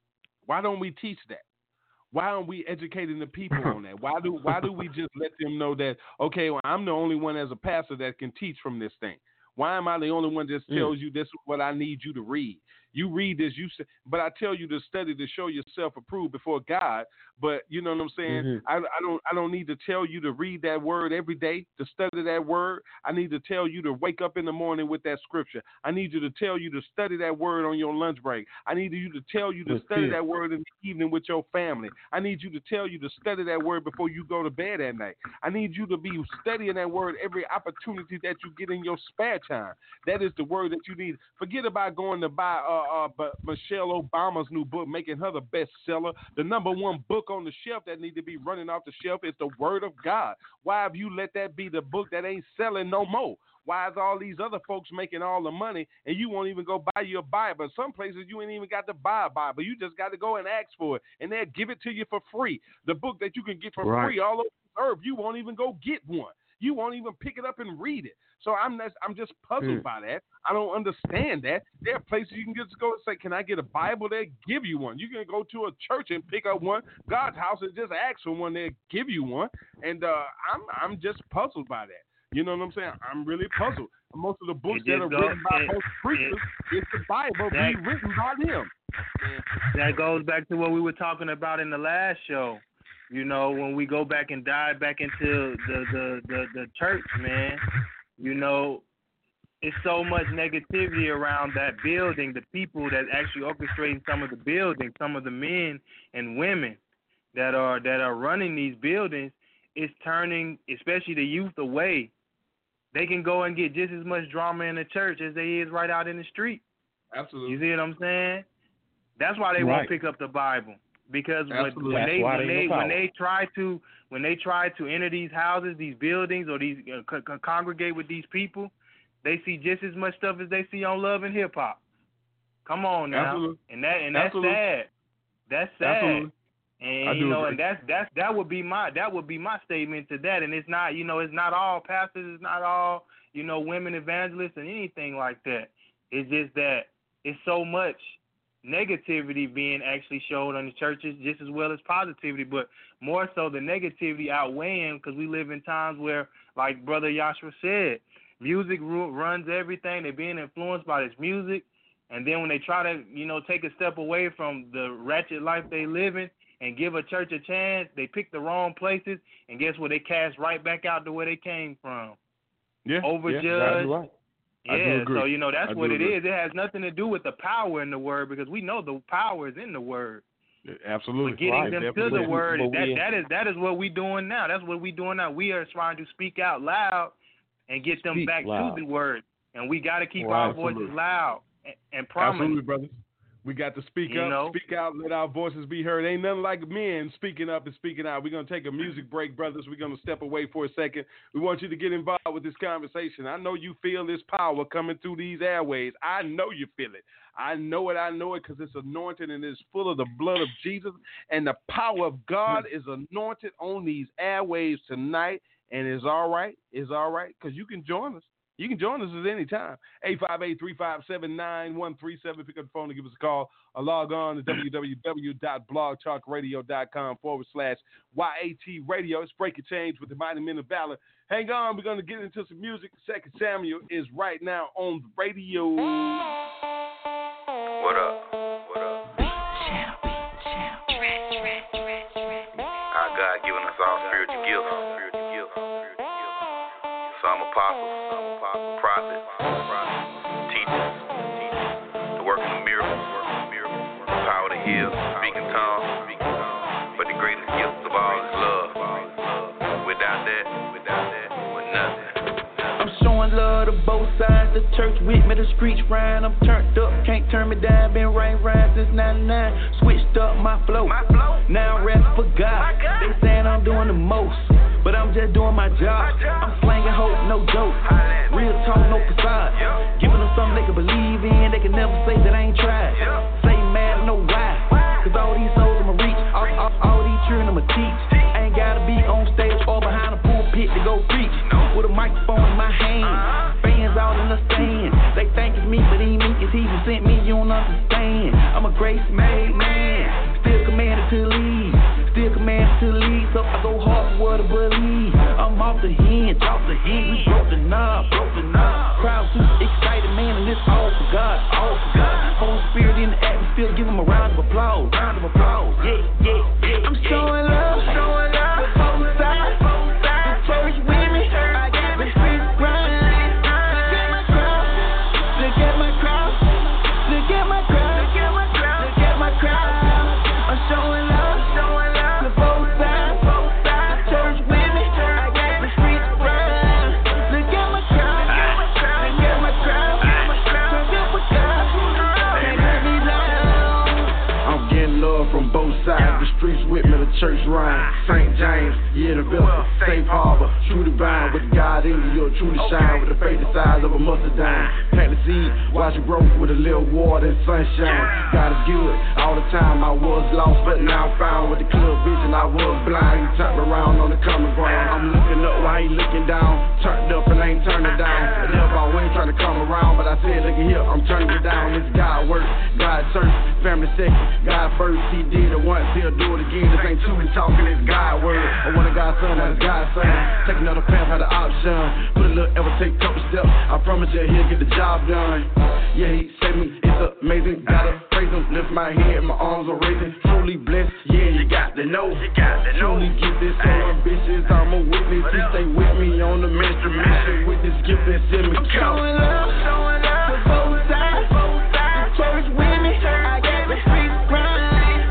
why don't we teach that? Why aren't we educating the people on that? Why do why do we just let them know that, okay, well, I'm the only one as a pastor that can teach from this thing? Why am I the only one that tells mm. you this is what I need you to read? You read this, you say, but I tell you to study to show yourself approved before God. But you know what I'm saying? Mm-hmm. I, I don't I don't need to tell you to read that word every day, to study that word. I need to tell you to wake up in the morning with that scripture. I need you to tell you to study that word on your lunch break. I need you to tell you to That's study it. that word in the evening with your family. I need you to tell you to study that word before you go to bed at night. I need you to be studying that word every opportunity that you get in your spare time. That is the word that you need. Forget about going to buy uh, uh, but Michelle Obama's new book, making her the bestseller. The number one book on the shelf that need to be running off the shelf is the Word of God. Why have you let that be the book that ain't selling no more? Why is all these other folks making all the money and you won't even go buy your Bible? Some places you ain't even got to buy a Bible. You just got to go and ask for it, and they'll give it to you for free. The book that you can get for right. free all over the earth, you won't even go get one. You won't even pick it up and read it. So I'm just, I'm just puzzled mm. by that. I don't understand that. There are places you can just go and say, can I get a Bible? They'll give you one. You can go to a church and pick up one. God's house and just ask for one. They'll give you one. And uh, I'm I'm just puzzled by that. You know what I'm saying? I'm really puzzled. Most of the books that are written by most preachers, it's the Bible being written by them. That goes back to what we were talking about in the last show. You know, when we go back and dive back into the, the, the, the church, man, you know, it's so much negativity around that building, the people that actually orchestrating some of the buildings, some of the men and women that are that are running these buildings, is turning, especially the youth, away. They can go and get just as much drama in the church as they is right out in the street. Absolutely. You see what I'm saying? That's why they right. won't pick up the Bible. Because when, when they when they when they try to when they try to enter these houses, these buildings, or these uh, co- congregate with these people, they see just as much stuff as they see on Love and Hip Hop. Come on now, Absolutely. and that and that's Absolutely. sad. That's sad. Absolutely. And you know, agree. and that's that's that would be my that would be my statement to that. And it's not, you know, it's not all pastors, it's not all, you know, women evangelists and anything like that. It's just that it's so much negativity being actually showed on the churches just as well as positivity, but more so the negativity outweighing, because we live in times where, like Brother Yashua said, music runs everything. They're being influenced by this music, and then when they try to, you know, take a step away from the ratchet life they live in and give a church a chance, they pick the wrong places, and guess what? They cast right back out to where they came from. Yeah, overjudged. Yeah, right. Yeah, so, you know, that's I what it agree. is. It has nothing to do with the power in the word, because we know the power is in the word. Absolutely. But getting right. them Definitely. to the word, But that, we, that is that is what we're doing now. That's what we're doing now. We are trying to speak out loud and get them Speak back loud. to the word. And we got to keep Oh, our absolutely. voices loud and, and prominent. Absolutely, brothers. We got to speak You up, know? speak out, let our voices be heard. Ain't nothing like men speaking up and speaking out. We're going to take a music break, brothers. We're going to step away for a second. We want you to get involved with this conversation. I know you feel this power coming through these airways. I know you feel it. I know it. I know it because it's anointed and it's full of the blood of Jesus. And the power of God is anointed on these airwaves tonight. And it's all right. It's all right because you can join us. You can join us at any time. eight five eight, three five seven, nine one three seven. Pick up the phone and give us a call or log on to www.blogtalkradio.com forward slash YAT radio. It's Breaking Change with the Mighty Men of Valor. Hang on. We're going to get into some music. Second Samuel is right now on the radio. What up? What up? Our God giving us all spiritual gifts. Some apostles, some apostles, prophets, teachers, the working of miracles, the power to heal, speaking tongues, but the greatest gift of all is love. Without that, without that, we're nothing. I'm showing love to both sides. The church with me, the streets round. I'm turned up, can't turn me down. Been rain round since ninety-nine. Switched up my flow. Now I'm rap for God. They saying I'm doing the most, but I'm just doing my job. I'm slanging hope, no joke. Real talk, no facade. Giving them something they can believe in. They can never say that I ain't tried. Say mad, no why. Cause all these souls I'ma reach. All, all, all these children I'ma teach. I ain't gotta be on stage or behind a pulpit to go preach. With a microphone in my hand. Fans out in the stand. They think it's me, but ain't me. Cause he who sent me, you don't understand. I'm a grace-made man. Still commanded to lead. Still commanded to lead. So I go hard for what I believe. I'm off the hinge, off the hinge. We broke the knob, broke the knob. Crowd super excited, man, and it's all for God, all for God. Holy Spirit in the atmosphere, give him a round of applause, round of applause. Yeah, yeah, yeah. I'm showing love, showing love. Both sides, both sides. The church with me, I got the streets running. Look at my crowd, look at my crowd, look at my crowd, look at my crowd. I'm showing love, showing love. To both sides, both sides. The church with me, I got the streets running. Look at my crowd, look at my crowd, look at my crowd, look at my crowd, look at my crowd. Can't let me down. I'm getting love from both sides. The streets with me, the church rhyme. Saint James, yeah, the vessel, safe harbor, true divine. With God in you, you'll truly shine. With the faith the size of a mustard dime. Plant the seed, watch it grow with a little water and sunshine. God is good all the time. I was lost, but now I'm found. With the clear vision, I was blind. He turned me around on the common ground. I'm looking up while he looking down. Turned up and ain't turning down. The devil always trying to come around, but I said, look at here, I'm turning it down. It's God work, God search, family second, God first. He did it once, he'll do it again. This ain't two we talking, it's God word. I want a God's son, that's God's son. Take another path, had the option. Put a little ever take a couple steps. I promise you, he'll get the job done. Yeah, he saved me, it's amazing. Gotta praise him, lift my head, my arms are raising. Truly blessed, yeah, you got to know. You got to know. Truly get this so ambitious, I'm a witness. He stay with me on the ministry mission. With this gift and send me count. Showing love, showing love. To both sides, both sides. The church with me, I got the streets running.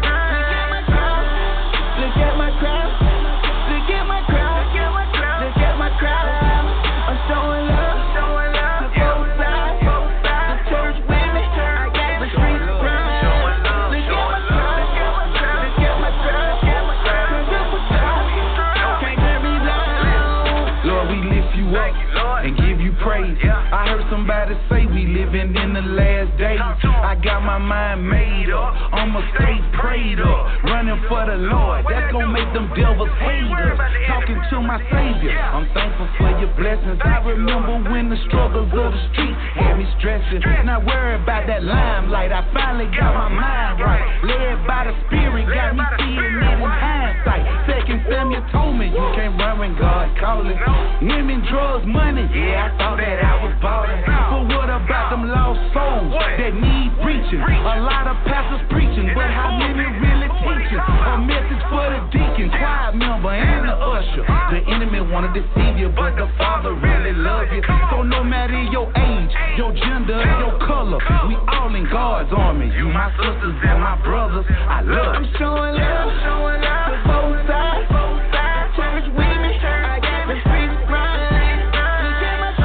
Look at my crowd, look at my crowd, look at my crowd, look at my crowd. I'm showing love, showing love. To both sides, both sides. The church with me, I got the streets running. Look at my crowd, look at my crowd, look at my crowd, look at my crowd, look at my crowd. Can't let me down. Lord, we lift you up and give you praise. I heard somebody say we living in the last days. I got my mind made up, I'ma stay prayed up, running for the Lord. That's gonna make them devils haters. Talking to my Savior, I'm thankful for your blessings. I remember when the struggles of the streets had me stressing. Not worried about that limelight, I finally got my mind right. Led by the Spirit, got me seeing it in hindsight. Second Samuel told me you can't run when God calling. Women, drugs, money, yeah, I thought that I was ballin'. But what about them lost souls that need preaching? A lot of pastors preaching, but how many really teaching? A message for the deacon, choir member, and the usher. The enemy wanna deceive you, but the Father really loves you. So no matter your age, your gender, your color, we all in God's army. You my sisters and my brothers, I love. I'm showing love, showing love to both sides, both sides. Church with me, I got the streets running. Look at my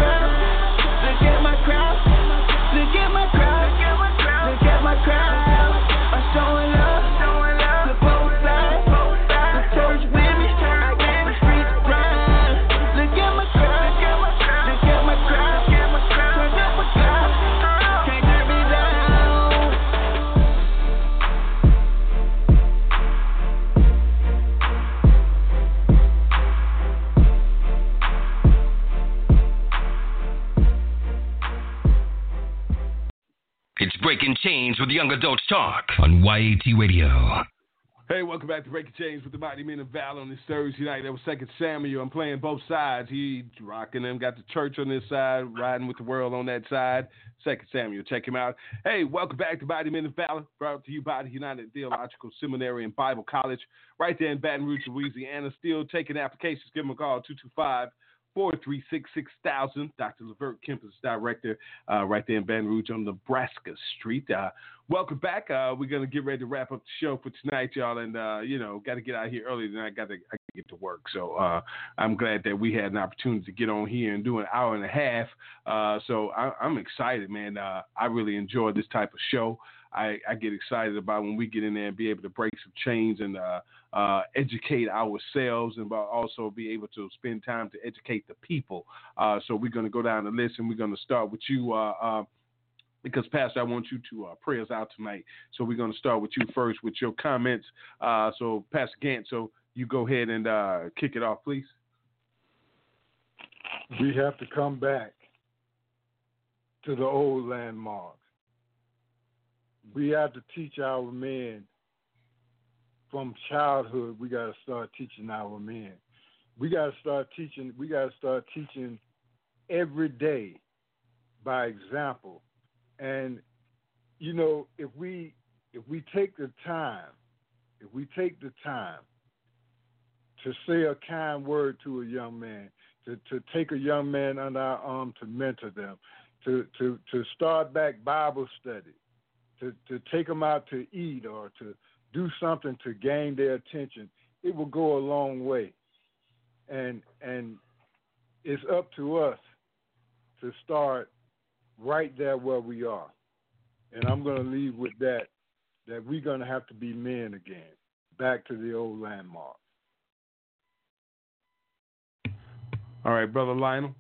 Breaking Chains with Young Adults Talk on Y A T Radio. Hey, welcome back to Breaking Chains with the Mighty Men of Valor on this Thursday night. That was Second Samuel. I'm playing both sides. He rocking them, got the church on this side, riding with the world on that side. Second Samuel, check him out. Hey, welcome back to Mighty Men of Valor, brought to you by the United Theological Seminary and Bible College, right there in Baton Rouge, Louisiana. Still taking applications. Give them a call, two two five, four three six, six thousand. Doctor Levert Kemp is director uh, right there in Baton Rouge on Nebraska Street. Uh, welcome back. Uh, we're going to get ready to wrap up the show for tonight, y'all. And, uh, you know, got to get out here early tonight. I got to I get to work. So uh, I'm glad that we had an opportunity to get on here and do an hour and a half. Uh, so I, I'm excited, man. Uh, I really enjoy this type of show. I, I get excited about when we get in there and be able to break some chains and uh, uh, educate ourselves, and also be able to spend time to educate the people. Uh, so we're going to go down the list, and we're going to start with you uh, uh, because, Pastor, I want you to uh, pray us out tonight. So we're going to start with you first with your comments. Uh, so, Pastor Gant, so you go ahead and uh, kick it off, please. We have to come back to the old landmarks. We have to teach our men from childhood. We got to start teaching our men. We got to start teaching. We got to start teaching every day by example. And you know, if we if we take the time, if we take the time to say a kind word to a young man, to, to take a young man under our arm to mentor them, to to to start back Bible study. To, to take them out to eat or to do something to gain their attention, it will go a long way. And and it's up to us to start right there where we are. And I'm going to leave with that, that we're going to have to be men again, back to the old landmark. All right, Brother Lionel.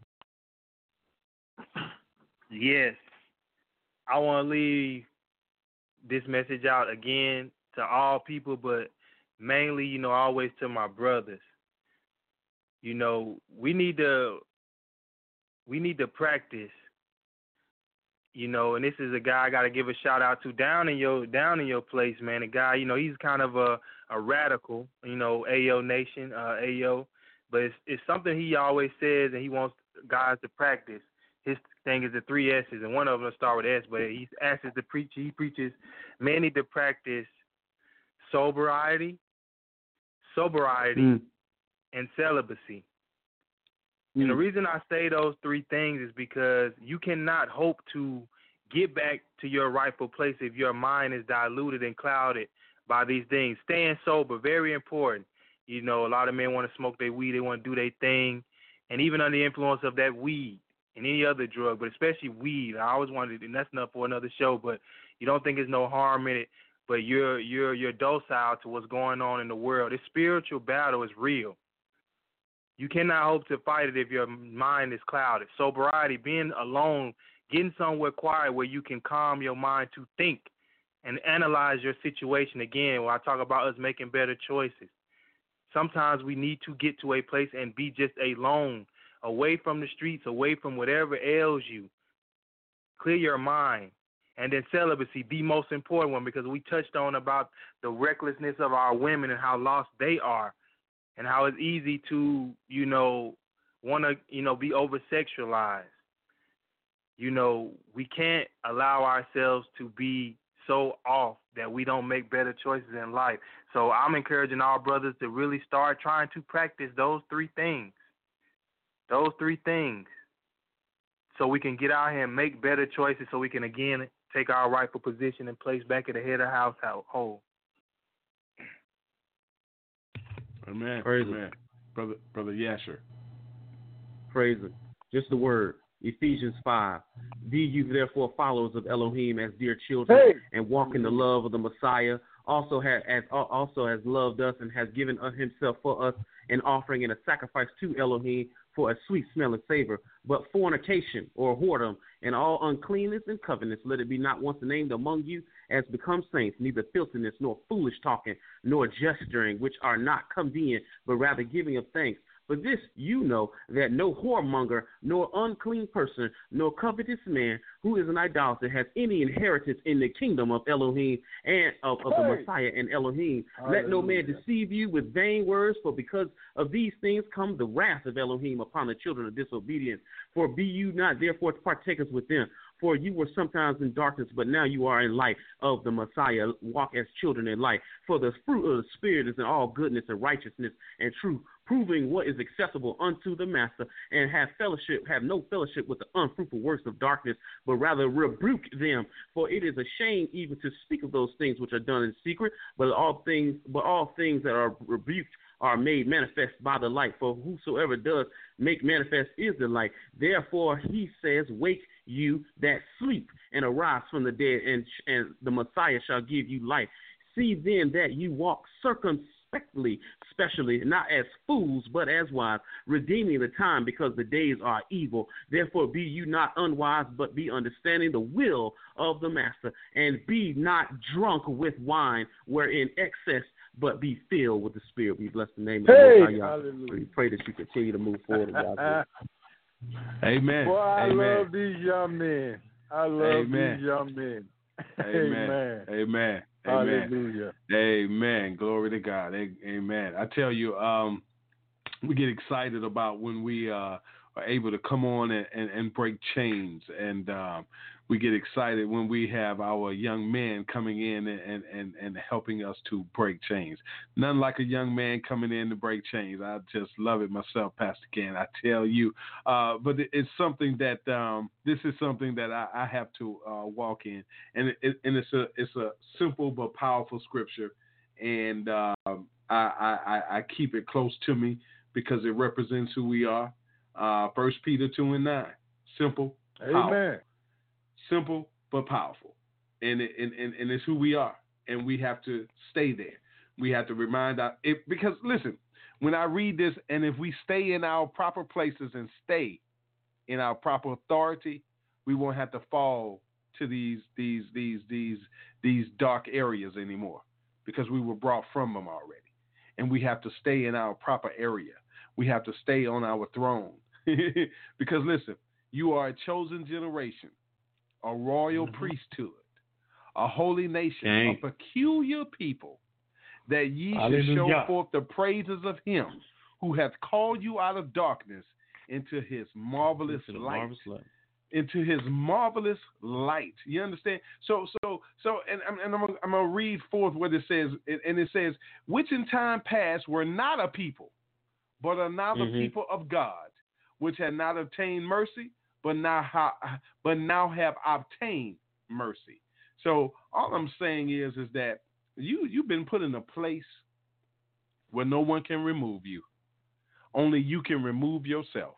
Yes. I want to leave this message out again to all people, but mainly, you know, always to my brothers. You know, we need to we need to practice. You know, and this is a guy I got to give a shout out to down in your down in your place, man. A guy, you know, he's kind of a, a radical, you know, A O Nation, uh, A O, but it's, it's something he always says, and he wants guys to practice. His thing is the three S's, and one of them will start with S, but he asks to preach. He preaches men need to practice sobriety, sobriety, mm. and celibacy. Mm. And the reason I say those three things is because you cannot hope to get back to your rightful place if your mind is diluted and clouded by these things. Staying sober, very important. You know, a lot of men want to smoke their weed, they want to do their thing, and even under the influence of that weed and any other drug, but especially weed. I always wanted, and that's not for another show, but you don't think there's no harm in it, but you're you're you're docile to what's going on in the world. This spiritual battle is real. You cannot hope to fight it if your mind is clouded. Sobriety, being alone, getting somewhere quiet where you can calm your mind to think and analyze your situation. Again, when I talk about us making better choices, sometimes we need to get to a place and be just alone, away from the streets, away from whatever ails you. Clear your mind. And then celibacy, the most important one, because we touched on about the recklessness of our women and how lost they are and how it's easy to, you know, want to, you know, be over-sexualized. You know, we can't allow ourselves to be so off that we don't make better choices in life. So I'm encouraging our brothers to really start trying to practice those three things. Those three things, so we can get out here and make better choices, so we can, again, take our rightful position and place back at the head of the household. Amen. Praise Amen. it. Brother, Brother Yasher. Praise it. Just the word. Ephesians five. Be you therefore followers of Elohim as dear children, hey. and walk in the love of the Messiah. Also has as also has loved us and has given himself for us an offering and a sacrifice to Elohim for a sweet smelling savor. But fornication or whoredom and all uncleanness and covetousness, let it be not once named among you as becomes saints, neither filthiness nor foolish talking nor gesturing, which are not convenient, but rather giving of thanks. For this you know that no whoremonger, nor unclean person, nor covetous man who is an idolater has any inheritance in the kingdom of Elohim and of, of the Messiah and Elohim. Let no man deceive you with vain words, for because of these things come the wrath of Elohim upon the children of disobedience. For be you not therefore partakers with them. For you were sometimes in darkness, but now you are in light of the Messiah. Walk as children in light. For the fruit of the Spirit is in all goodness and righteousness and truth, proving what is acceptable unto the Master, and have fellowship, have no fellowship with the unfruitful works of darkness, but rather rebuke them. For it is a shame even to speak of those things which are done in secret, but all things, but all things that are rebuked are made manifest by the light. For whosoever does make manifest is the light. Therefore he says, wake you that sleep, and arise from the dead, and and the Messiah shall give you life. See then that you walk circumspectly, especially not as fools, but as wise, redeeming the time, because the days are evil. Therefore be you not unwise, but be understanding the will of the Master, and be not drunk with wine, wherein excess, but be filled with the Spirit. We bless the name of hey, the Lord. We pray that you continue to move forward. Amen. Boy, I Amen. love these young men. I love Amen. these young men. Amen. Amen. Amen. Hallelujah. Amen. Glory to God. Amen. I tell you, um, we get excited about when we uh, are able to come on and, and, and break chains. And um, we get excited when we have our young men coming in and, and, and helping us to break chains. None like a young man coming in to break chains. I just love it myself, Pastor Ken. I tell you. Uh, but it's something that um, this is something that I, I have to uh, walk in, and it, and it's a it's a simple but powerful scripture, and uh, I, I I keep it close to me because it represents who we are. Uh, First Peter two and nine. Simple. Amen. Powerful. Simple but powerful, and, it, and and and it's who we are, and we have to stay there. We have to remind our it, because listen, when I read this, and if we stay in our proper places and stay in our proper authority, we won't have to fall to these these these these these dark areas anymore, because we were brought from them already, and we have to stay in our proper area. We have to stay on our throne, because listen, you are a chosen generation, a royal mm-hmm. priesthood, a holy nation, Dang. a peculiar people, that ye Hallelujah. should show forth the praises of him who hath called you out of darkness into his marvelous into light. Marvelous light. Into his marvelous light. You understand? So, so, so, and, and I'm, gonna, I'm going to read forth what it says, and it says, which in time past were not a people, but are now the mm-hmm. people of God, which had not obtained mercy, but now ha- but now have obtained mercy. So all I'm saying is, is that you, you've been put in a place where no one can remove you. Only you can remove yourself.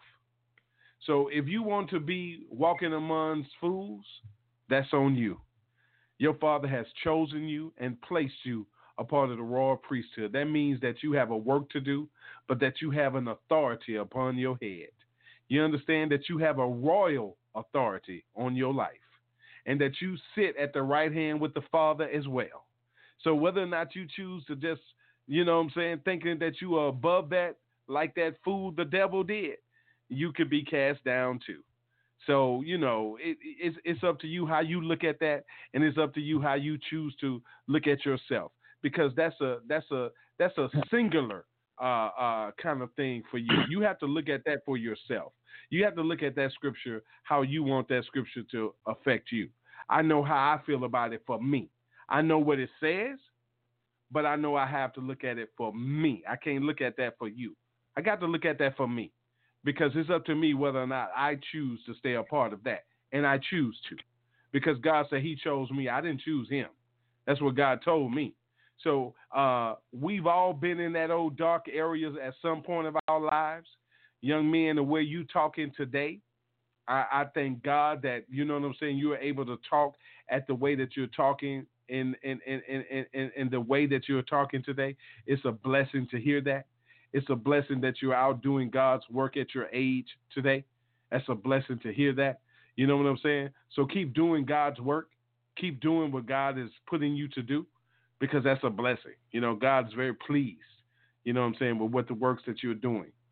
So if you want to be walking amongst fools, that's on you. Your Father has chosen you and placed you a part of the royal priesthood. That means that you have a work to do, but that you have an authority upon your head. You understand that you have a royal authority on your life, and that you sit at the right hand with the Father as well. So whether or not you choose to just, you know what I'm saying, thinking that you are above that, like that fool the devil did, you could be cast down too. So, you know, it, it's, it's up to you how you look at that, and it's up to you how you choose to look at yourself, because that's a that's a that's a singular Uh, uh, kind of thing for you. You have to look at that for yourself. You have to look at that scripture how you want that scripture to affect you. I know how I feel about it for me. I know what it says, but I know I have to look at it for me. I can't look at that for you. I got to look at that for me, because it's up to me whether or not I choose to stay a part of that, and I choose to, because God said he chose me. I didn't choose him. That's what God told me. So uh, we've all been in that old dark areas at some point of our lives. Young men, the way you talking today, I, I thank God that, you know what I'm saying, you are able to talk at the way that you're talking in, in, in, in, in, in the way that you're talking today. It's a blessing to hear that. It's a blessing that you're out doing God's work at your age today. That's a blessing to hear that. You know what I'm saying? So keep doing God's work. Keep doing what God is putting you to do, because that's a blessing. You know, God's very pleased, you know what I'm saying, with what the works that you're doing.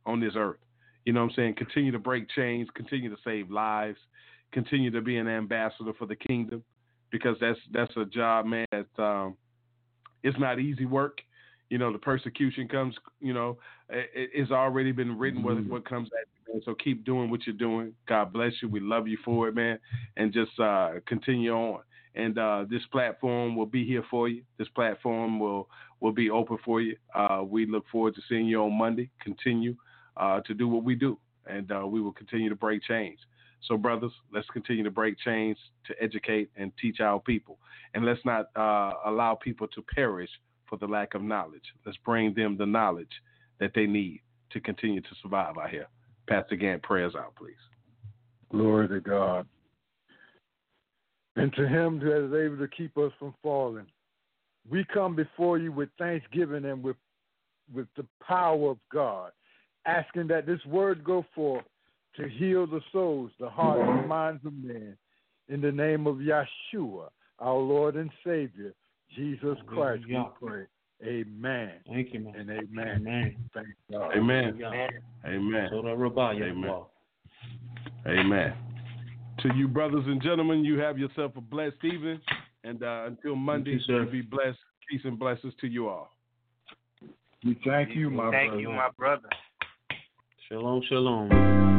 on this earth. You know what I'm saying? Continue to break chains, continue to save lives, continue to be an ambassador for the kingdom, because that's that's a job, man, that um, it's not easy work. You know, the persecution comes, you know, it, it's already been written what, what comes at you, man. So keep doing what you're doing. God bless you. We love you for it, man. And just uh, continue on. And uh, this platform will be here for you. This platform will, will be open for you. Uh, we look forward to seeing you on Monday. Continue uh, to do what we do. And uh, we will continue to break chains. So, brothers, let's continue to break chains, to educate and teach our people. And let's not uh, allow people to perish for the lack of knowledge. Let's bring them the knowledge that they need to continue to survive out here. Pastor Gant, prayers out, please. Glory to God. And to him that is able to keep us from falling. We come before you with thanksgiving and with, with the power of God, asking that this word go forth to heal the souls, the hearts and minds of men. In the name of Yeshua, our Lord and Savior, Jesus Christ, we pray. Amen. Thank you, man. And amen. Amen. Thank God. Amen. Amen. Amen. Amen. To you, brothers and gentlemen, you have yourself a blessed evening. And uh, until Monday, you, be blessed. Peace and blessings to you all. We thank you, my thank brother. Thank you, my brother. Shalom, shalom.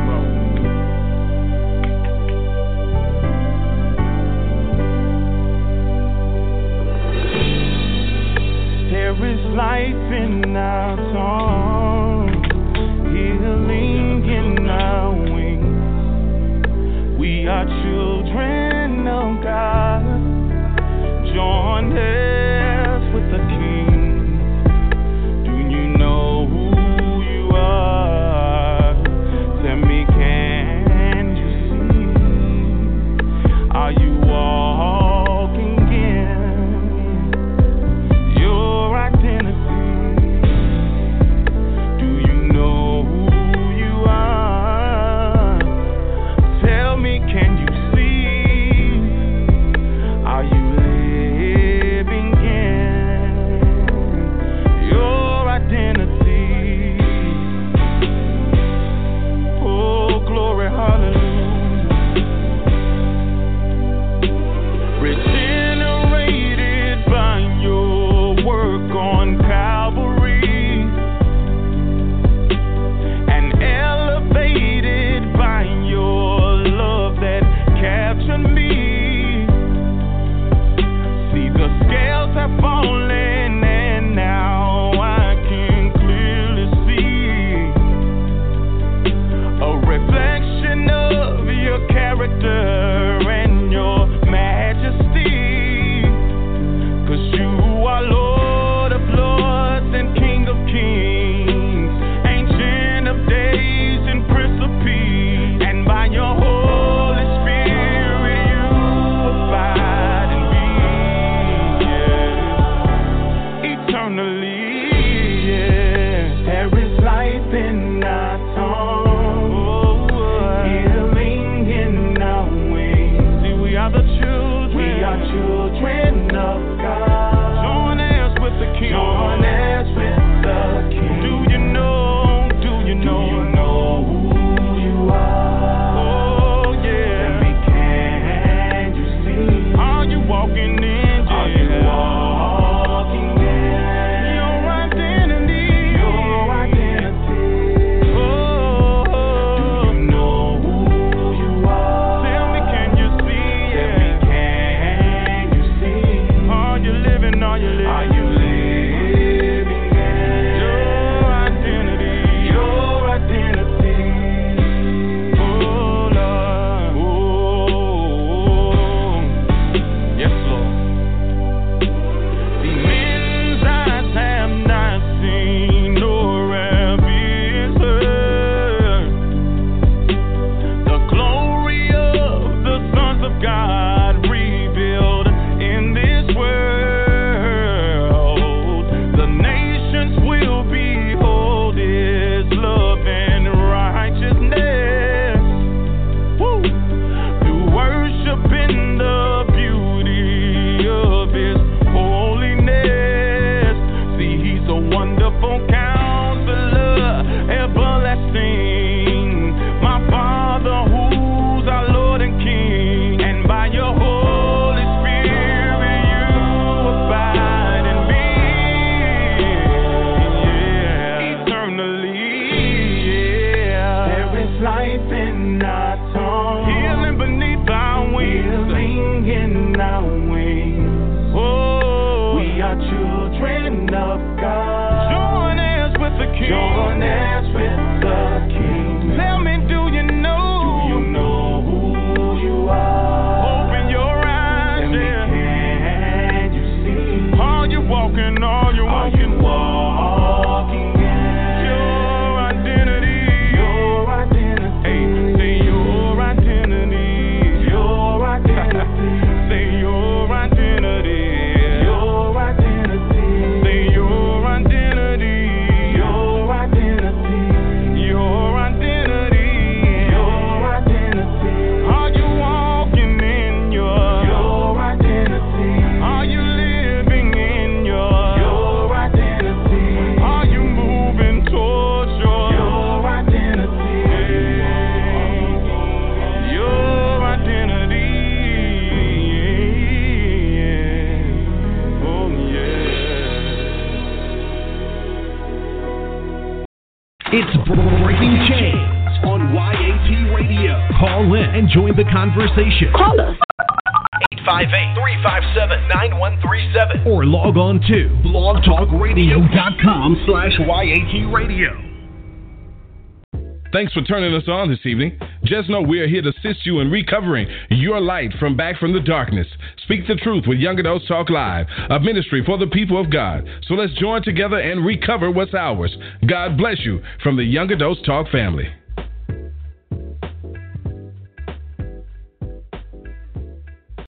There is life in our tongue, healing in our wings. We are children of God, joined heirs with the King. Do you know who you are? Tell me, can you see? Are you walking in your identity? Do you know who you are? Tell me, can you see? Are you living in your identity? Oh, glory, hallelujah. Regenerated by your work on Calvary and elevated by your love that captured me. See, the scales have fallen and now I can clearly see a reflection of your character and your majesty. 'Cause you are Lord of lords and King of kings, Ancient of days and Prince of peace. And by your Holy Spirit you abide in me, yeah. Eternally, yeah. There is life in our tongue, healing in our wings. life in our tongue. Healing beneath our wings. Healing in our wings. Oh, we are children of God. Join us with the King. Join us with the King. Tell me, do you know? Do you know who you are? Open your eyes, and yeah. Can you see? Are you walking? Are you Are walking? you walking in your identity? Your identity. Hey, say your identity. Your identity. Say your identity. Your identity. Say your identity. Your identity. Your identity. Your identity. Are you walking in your Your identity. Are you living in your Your identity. Are you moving towards your Your identity. Your identity? Oh yeah. It's Breaking Chains on Y A T Radio. Call in and join the conversation. Call us. eight five eight, three five seven, nine one three seven. Or log on to blogtalkradio.com slash YAT Radio. Thanks for turning us on this evening. Just know we are here to assist you in recovering your light from back from the darkness. Speak the truth with Young Adults Talk Live, a ministry for the people of God. So let's join together and recover what's ours. God bless you from the Young Adults Talk family.